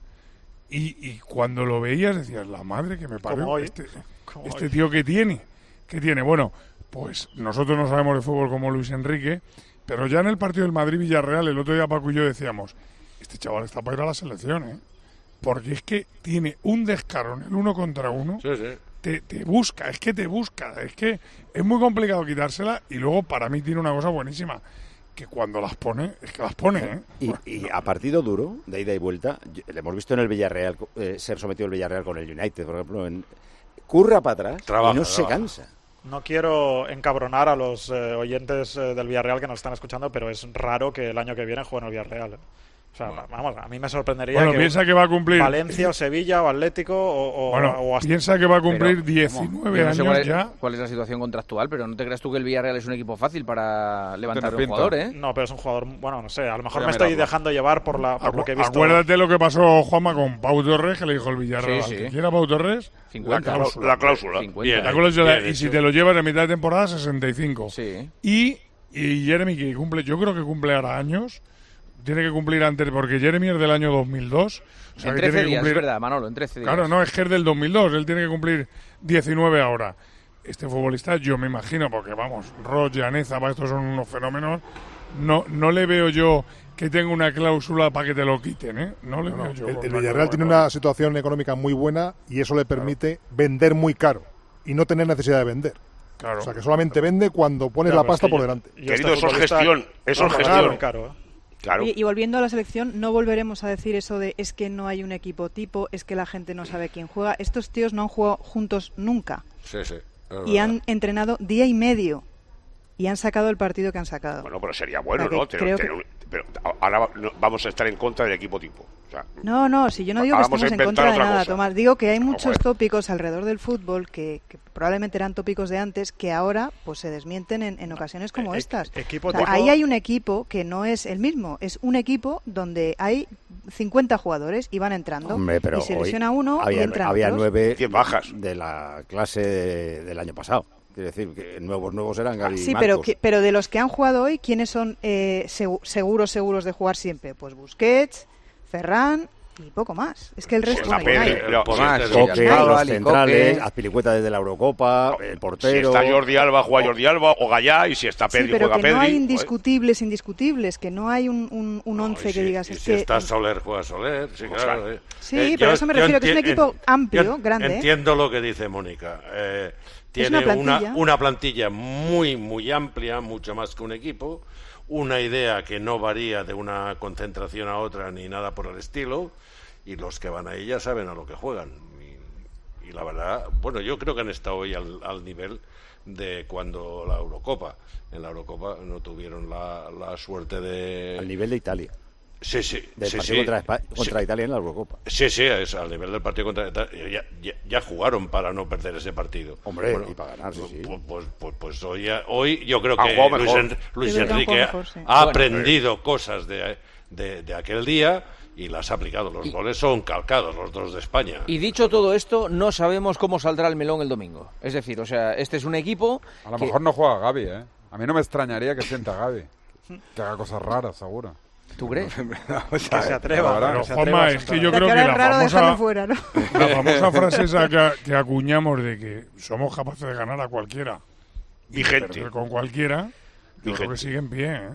y, y cuando lo veías decías, la madre que me parió, Como hoy. este, Como este hoy. tío que tiene, que tiene. Bueno, pues nosotros no sabemos de fútbol como Luis Enrique, pero ya en el partido del Madrid-Villarreal, el otro día Paco y yo decíamos, este chaval está para ir a la selección, ¿eh? Porque es que tiene un descaro en el uno contra uno. Sí, sí. Te, te busca, es que te busca, es que es muy complicado quitársela y luego para mí tiene una cosa buenísima, que cuando las pone, es que las pone, ¿eh? Y, y a partido duro, de ida y vuelta, yo- le hemos visto en el Villarreal eh, ser sometido el Villarreal con el United, por ejemplo, en, curra para atrás Trabaja, y no se trabaja. cansa. No quiero encabronar a los eh, oyentes eh, del Villarreal que nos están escuchando, pero es raro que el año que viene jueguen el Villarreal. ¿eh? O sea, vamos, a mí me sorprendería Bueno, que piensa que va a cumplir. Valencia o Sevilla o Atlético o, o, Bueno, o hasta- piensa que va a cumplir Pero, diecinueve Yo no sé años cuál es, ya. cuál es la situación contractual, pero no te creas tú que el Villarreal es un equipo fácil para levantar Tiene un pinta. jugador, ¿eh? No, pero es un jugador, bueno, no sé, a lo mejor Voy a me estoy mirarlo. dejando llevar por, la, por lo que he visto. Acuérdate lo que pasó, Juanma, con Pau Torres, que le dijo el Villarreal. Sí, al sí. que quiera Pau Torres, cincuenta. la cláusula. La cláusula. cincuenta. Bien. La cláusula, Bien y si hecho. te lo llevas en mitad de temporada, sesenta y cinco. Sí. Y, y Jeremy, que cumple, yo creo que cumple ahora años, tiene que cumplir antes, porque Jeremy es del año dos mil dos. O sea, En que trece tiene que días, cumplir- es verdad, Manolo, en trece días. Claro, no, es que es del dos mil dos, él tiene que cumplir diecinueve ahora. Este futbolista, yo me imagino, porque vamos, Roch, Llaneza, estos son unos fenómenos, no, no le veo yo que tenga una cláusula para que te lo quiten, ¿eh? No le veo yo. El, con el una Villarreal tiene cláusula. una situación económica muy buena y eso le permite vender muy caro y no tener necesidad de vender. Claro. O sea, que solamente vende cuando pones Claro, la pasta es que por yo- delante. yo Querido, eso es futbolista- gestión, eso es Claro, gestión. muy caro, ¿eh? Claro. Y, y volviendo a la selección, no volveremos a decir eso de es que no hay un equipo tipo, es que la gente no sabe quién juega. Estos tíos no han jugado juntos nunca Sí, sí. es y verdad. han entrenado día y medio y han sacado el partido que han sacado. Bueno, pero sería bueno, O sea, ¿no? que Tener- creo que- tener un- pero ahora va- no- vamos a estar en contra del equipo tipo. O sea, No, no, si yo no digo que Vamos a estemos en inventar contra de otra nada, cosa. Tomás. Digo que hay No, muchos joder. tópicos alrededor del fútbol que, que probablemente eran tópicos de antes que ahora pues se desmienten en, en ocasiones como E- estas. equipo O sea, tipo- ahí hay un equipo que no es el mismo, es un equipo donde hay cincuenta jugadores y van entrando. Hombre, pero y se hoy lesiona uno y había, entran había otros. nueve cien bajas. de la clase de- del año pasado. Quiero decir, que nuevos nuevos eran Gaby Sí, Marcos. pero, que- pero de los que han jugado hoy, ¿quiénes son eh, segu- seguros, seguros de jugar siempre? Pues Busquets, Ferran y poco más. Es que el resto está no hay nadie. Pedri, pero- Por Más, este- sí, Coque, Alcalá, los Ali, centrales, Coque. Azpilicueta desde la Eurocopa, el Si portero... está Jordi Alba, juega Jordi Alba o Gallá, y si está Sí, Pedri, pero juega que Pedri. no hay Joder. indiscutibles, indiscutibles, que no hay un, un, un No, once y que si- digas y es si que... está Soler, juega Soler. Sí, Pues claro. claro. eh. Sí, Eh, pero yo- eso me yo refiero, que es un enti- equipo en- amplio, yo grande, ¿eh? Entiendo lo que dice Mónica. Eh, tiene una una, plantilla. una plantilla muy, muy amplia, mucho más que un equipo. Una idea que no varía de una concentración a otra ni nada por el estilo. Y los que van ahí ya saben a lo que juegan. Y, y la verdad, bueno, yo creo que han estado hoy al, al nivel de cuando la Eurocopa. En la Eurocopa no tuvieron la, la suerte de... Al nivel de Italia. Sí, sí. Del sí, partido sí. contra, Espa- contra Sí. Italia en la Eurocopa. Sí, sí, es al nivel del partido contra ya, ya, ya jugaron para no perder ese partido. Hombre, y para ganar, sí, sí. Pues, pues, pues, pues hoy, ya- hoy yo creo Han que jugado Luis, mejor. En- Luis Yo creo que han Enrique jugado ha, mejor, sí. ha Bueno, aprendido cosas de, de, de aquel día y las ha aplicado. Los goles son calcados, los dos de España. Y dicho todo esto, no sabemos cómo saldrá el melón el domingo. Es decir, o sea, este es un equipo... A lo que- mejor no juega Gaby, ¿eh? A mí no me extrañaría que sienta Gaby. Que haga cosas raras, seguro. ¿Tú crees? Que se atreva. Pero, que Pero, se Juanma, atreva a es que sentar. yo La creo cara que es la raro dejarlo famosa, fuera, ¿no? la famosa frase esa que, que acuñamos de que somos capaces de ganar a cualquiera y Vigente. perder con cualquiera, yo creo Vigente. que sigue en pie, ¿eh?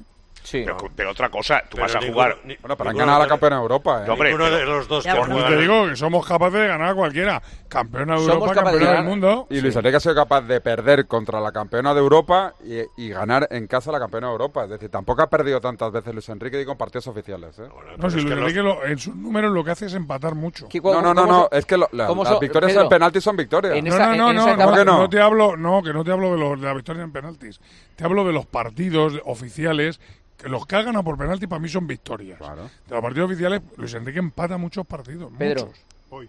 Sí. Pero, pero otra cosa, tú Pero vas a ninguno- jugar... ni- Bueno, pero han ninguno ganado la de- campeona de Europa, ¿eh? No, hombre, Ninguno pero- de los dos Ya, que bueno, Pues juegan... te digo que somos capaces de ganar a cualquiera. Campeona de Somos Europa, capaces de campeona del ganar. mundo. Y Luis Enrique ha sido capaz de perder contra la campeona de Europa y, y ganar en casa la campeona de Europa. Es decir, tampoco ha perdido tantas veces Luis Enrique, digo, en partidos oficiales. ¿eh? Bueno, No, pero si es Luis que los- Enrique lo- en sus números lo que hace es empatar mucho. ¿Qué- No, no, no, cómo no, son- es que lo- la- cómo las son- victorias Pedro, en penaltis son victorias. en No, esa- no, no, en no, esa no, etapa- que no? no te hablo, no, que no te hablo de, los, de las victorias en penaltis. Te hablo de los partidos oficiales, que los que ha ganado por penalti para mí son victorias. Claro. De los partidos oficiales, Luis Enrique empata muchos partidos. Pedro. Muchos. Hoy.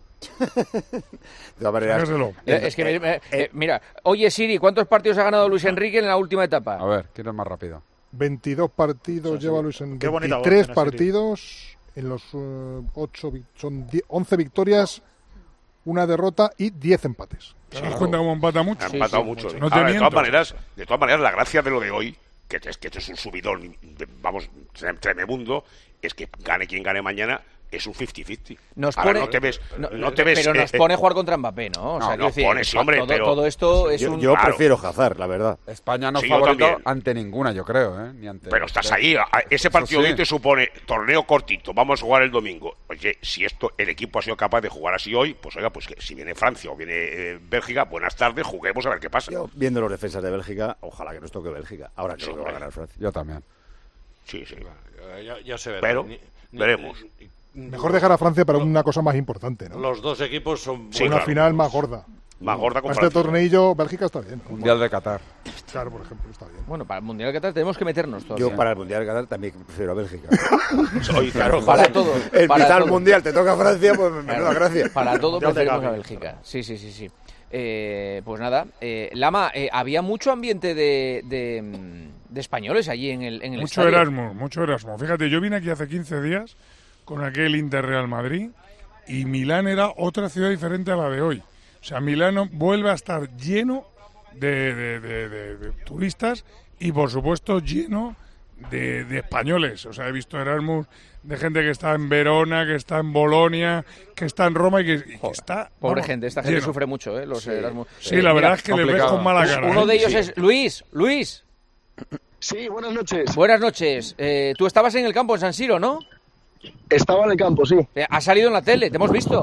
De todas maneras, Sácaselo. Eh, Es que, me- me- eh, mira, oye Siri, ¿cuántos partidos ha ganado Luis Enrique en la última etapa? A ver, ¿quién es más rápido? veintidós partidos Sí, sí. lleva Luis Enrique. Qué bonita voz veintitrés tiene, partidos en los eh, ocho, vi- son die- once victorias, una derrota y diez empates. ¿Te das cuenta cómo empata mucho? Ha Sí, empatado sí, mucho. mucho. ¿eh? No te Ahora, de todas miento. maneras, de todas maneras, la gracia de lo de hoy, que, es que esto es un subidón, de- vamos, tremebundo, es que gane quien gane mañana, es un cincuenta cincuenta. Nos Ahora pone, no te ves, no- no te ves, pero eh, nos eh, pone jugar contra Mbappé, ¿no? O No, sea, nos quiero pone, sí, hombre, todo, pero- todo esto es yo, un... yo Claro. prefiero Hazard, la verdad. España no Sí, es yo favorito también. ante ninguna, yo creo, ¿eh? Ni ante, Pero estás creo. ahí, a- ese partido sí. de hoy te supone torneo cortito, vamos a jugar el domingo. Oye, si esto el equipo ha sido capaz de jugar así hoy, pues oiga, pues que si viene Francia o viene eh, Bélgica, buenas tardes, juguemos a ver qué pasa. Yo, viendo los defensas de Bélgica, ojalá que nos toque Bélgica. Ahora creo Sí, que va a hombre. ganar Francia. Yo también. Sí, sí. Ya, ya se verá. Pero, Ni- ni- veremos. ni- Mejor dejar a Francia para una cosa más importante, ¿no? Los dos equipos son Sí, una buenos. final más gorda. Más gorda con Para este Francia. torneillo, Bélgica está bien. Mundial de Qatar. Claro, por ejemplo, está bien. Bueno, para el Mundial de Qatar tenemos que meternos todavía. Yo para el Mundial de Qatar también prefiero a Bélgica. Hoy, claro, Para joder. todo. El para mitad todo. del Mundial te toca Francia, pues menuda Claro, gracia. Para todo Mundial de preferimos a Gavi. Bélgica. Sí, sí, sí, sí. Eh, pues nada, eh, Lama, eh, había mucho ambiente de, de, mm, de españoles allí en el, en el Mucho estadio. Erasmus, mucho Erasmus. Fíjate, yo vine aquí hace quince días con aquel Inter Real Madrid y Milán era otra ciudad diferente a la de hoy. O sea, Milán vuelve a estar lleno de, de- de- de- de turistas y, por supuesto, lleno de, de españoles. O sea, he visto Erasmus de gente que está en Verona, que está en Bolonia, que está en Roma y que, y que Joder, está... Pobre vamos, gente, esta gente lleno. sufre mucho, ¿eh? Los Erasmus. Sí, Eh, la mira, verdad es que le ves complicado. con mala cara. uno ¿eh? de ellos Sí. es Luis. Luis, Sí, buenas noches. buenas noches. Eh, tú estabas en el campo en San Siro, ¿no? Estaba en el campo, sí. Eh, has salido en la tele, te hemos visto.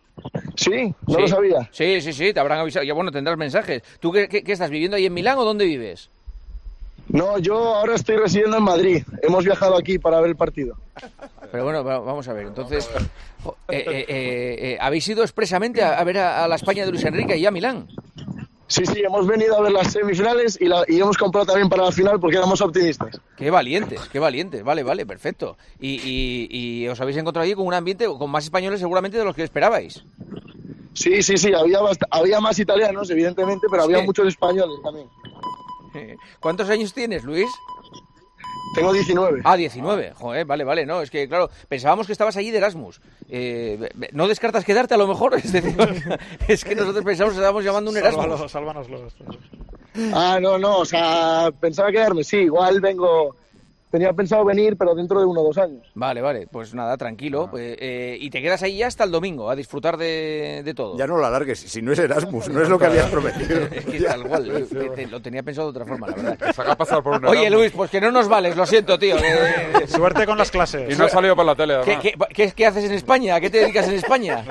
Sí, no Sí. lo sabía. Sí, sí, sí, te habrán avisado. Ya bueno, tendrás mensajes. ¿Tú qué, qué- qué estás viviendo ahí en Milán o dónde vives? No, yo ahora estoy residiendo en Madrid. Hemos viajado aquí para ver el partido. Pero bueno, va- vamos a ver. Entonces, jo, eh, eh, eh, eh, ¿habéis ido expresamente a, a ver a, a la España de Luis Enrique y a Milán? Sí, sí, hemos venido a ver las semifinales y, la, y hemos comprado también para la final porque éramos optimistas. Qué valientes, qué valientes. Vale, vale, perfecto. Y, y- y os habéis encontrado allí con un ambiente con más españoles seguramente de los que esperabais. Sí, sí, sí, había, bast- había más italianos, evidentemente, pero había Sí. muchos españoles también. ¿Cuántos años tienes, Luis? Tengo diecinueve. Ah, diecinueve. Joder, vale, vale. No, es que, claro, pensábamos que estabas allí de Erasmus. Eh, ¿No descartas quedarte a lo mejor? Es decir, es que nosotros pensamos que estábamos llamando un Erasmus. Sálvalo, sálvanoslo. Ah, no, no, o sea, pensaba quedarme, sí, igual vengo... Tenía pensado venir, pero dentro de uno o dos años. Vale, vale, pues nada, tranquilo. Pues, eh, y te quedas ahí ya hasta el domingo a disfrutar de, de todo. Ya no lo alargues, si no es Erasmus, no es lo que habías prometido. Es que tal cual, eh, te- te- lo tenía pensado de otra forma, la verdad. Se haga pasar por un Oye, Erasmus. Luis, pues que no nos vales, lo siento, tío. que- Suerte con las clases. Y no ha salido por la tele, ¿Qué, además. qué, qué- qué haces en España? ¿A qué te dedicas en España?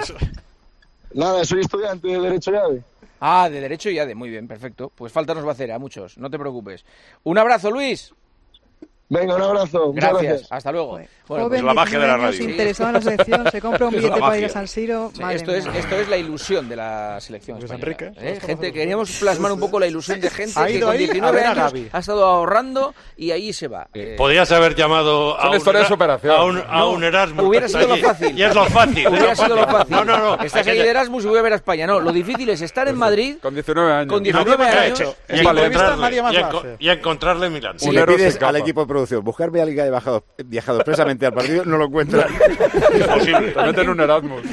Nada, soy estudiante de Derecho Llave. Ah, de Derecho y ADE, muy bien, perfecto. Pues falta nos va a hacer a muchos, no te preocupes. Un abrazo, Luis. Venga, un abrazo. Muchas Gracias, gracias. hasta luego. Joven, Bueno, pues la magia de la diecinueve años, radio. interesado en la selección, se compra un Es la billete para ir a magia. San Siro. sí, madre esto, es, mía. esto es la ilusión de la selección Luis española. Enrique, ¿eh? todos Gente, queríamos plasmar un poco la ilusión de gente Ha que ido con ahí a diecinueve ver a años Gavi. ha estado ahorrando y ahí se va. Eh, Podías haber llamado a Son un, historias de Era- superación. a un, a No, un Erasmus. hubiera sido lo allí. fácil. Y es lo fácil. Hubiera es sido lo fácil. No, no, no. Estás Hay ahí que- de Erasmus y voy a ver a España. No, lo difícil es estar en Madrid Con diecinueve años. con Nadie diecinueve más lo ha años. hecho. y En la entrevista encontrarle, nadie más y lo enco- hace. y encontrarle en Milán. Si Un le héroe pides sin al capa. equipo de producción buscarme a alguien que haya bajado, viajado expresamente al partido, no lo encuentra. Imposible. Te meten un Erasmus.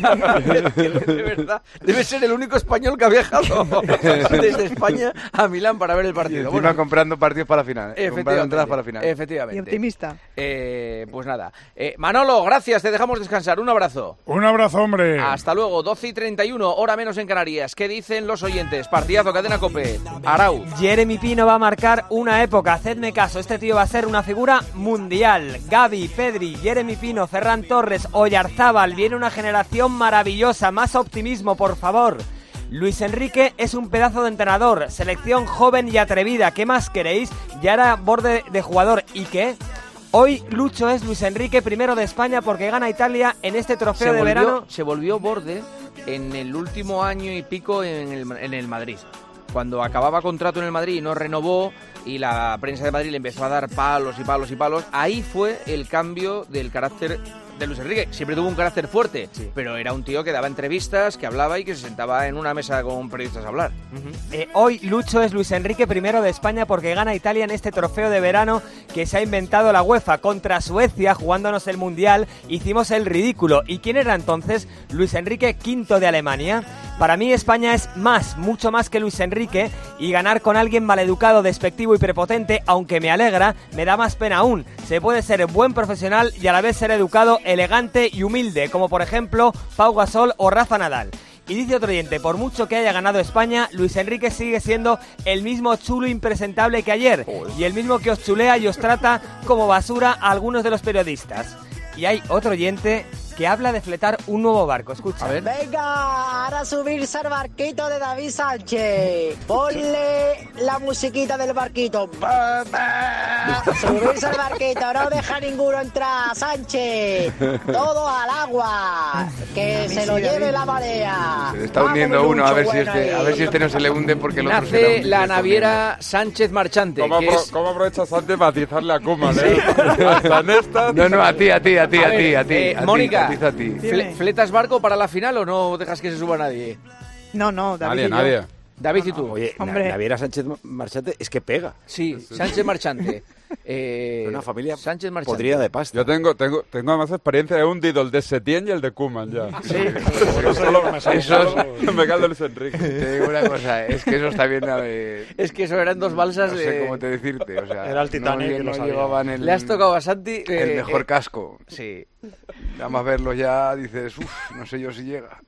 De verdad, debe ser el único español que ha viajado desde España a Milán para ver el Y partido. encima Bueno, comprando partidos para la final. ¿eh? Comprando entradas efectivamente, para la final. efectivamente. Y optimista. Eh, pues nada. Eh, Manolo, gracias, te dejamos descansar. Un abrazo. Un abrazo, hombre. Hasta luego, doce y treinta y uno, hora menos en Canarias. ¿Qué dicen los oyentes? Partidazo, cadena COPE. Arau. Jeremy Pino va a marcar una época. Hacedme caso, este tío va a ser una figura mundial. Gavi, Pedri, Jeremy Pino, Ferran Torres, Oyarzábal, viene una generación maravillosa, más optimismo, por favor. Luis Enrique es un pedazo de entrenador, selección joven y atrevida, ¿qué más queréis? Ya era borde de jugador, ¿y qué? Hoy Lucho es Luis Enrique primero de España porque gana Italia en este trofeo se de volvió, verano. Se volvió borde en el último año y pico en el, en el Madrid. Cuando acababa contrato en el Madrid y no renovó y la prensa de Madrid le empezó a dar palos y palos y palos, ahí fue el cambio del carácter de Luis Enrique. Siempre tuvo un carácter fuerte, sí, pero era un tío que daba entrevistas, que hablaba y que se sentaba en una mesa con periodistas a hablar. Uh-huh. eh, hoy Lucho es Luis Enrique primero de España porque gana Italia en este trofeo de verano que se ha inventado la UEFA contra Suecia, jugándonos el Mundial, hicimos el ridículo. ¿Y quién era entonces Luis Enrique quinto de Alemania? Para mí España es más, mucho más que Luis Enrique, y ganar con alguien maleducado, despectivo y prepotente, aunque me alegra, me da más pena aún. Se puede ser buen profesional y a la vez ser educado, elegante y humilde, como por ejemplo Pau Gasol o Rafa Nadal. Y dice otro oyente, por mucho que haya ganado España, Luis Enrique sigue siendo el mismo chulo impresentable que ayer, y el mismo que os chulea y os trata como basura a algunos de los periodistas. Y hay otro oyente que habla de fletar un nuevo barco. Escucha. A ver. Venga, ahora subirse al barquito de David Sánchez. Ponle la musiquita del barquito. Subirse al barquito, no deja ninguno entrar, Sánchez. Todo al agua. Que se lo lleve la marea. Se le está hundiendo uno, a ver, si este, a ver si este no se le hunde porque el otro se le Nace hunde la naviera Sánchez Marchante. ¿Cómo, que apro es... ¿Cómo aprovecha Sánchez para atizarle a Koeman, eh? Hasta en esta... No, no, a ti, a ti, a ti, a, a ti, a ti. Eh, a Mónica, ti, a ti, a ti. Fle ¿fletas barco para la final o no dejas que se suba nadie? No, no, David Nadie, y yo. nadie. David y tú. Oye, Hombre. Naviera Sánchez Marchante es que pega. Sí, Sánchez Marchante. Eh, Una familia Sánchez Marchante. podrida de pasta. Yo tengo, tengo, tengo además experiencia de hundido el de Setién y el de Koeman ya. Sí. Esos me cae el Luis Enrique. Te digo una cosa, es que eso está bien. Eh, es que eso eran dos balsas. No sé de... cómo te decirte. O sea, era el Titanic no, y no lo sabía. llevaban el, Le has tocado a Santi. el eh, mejor eh, casco. Sí. Nada más verlo ya dices, uff, no sé yo si llega.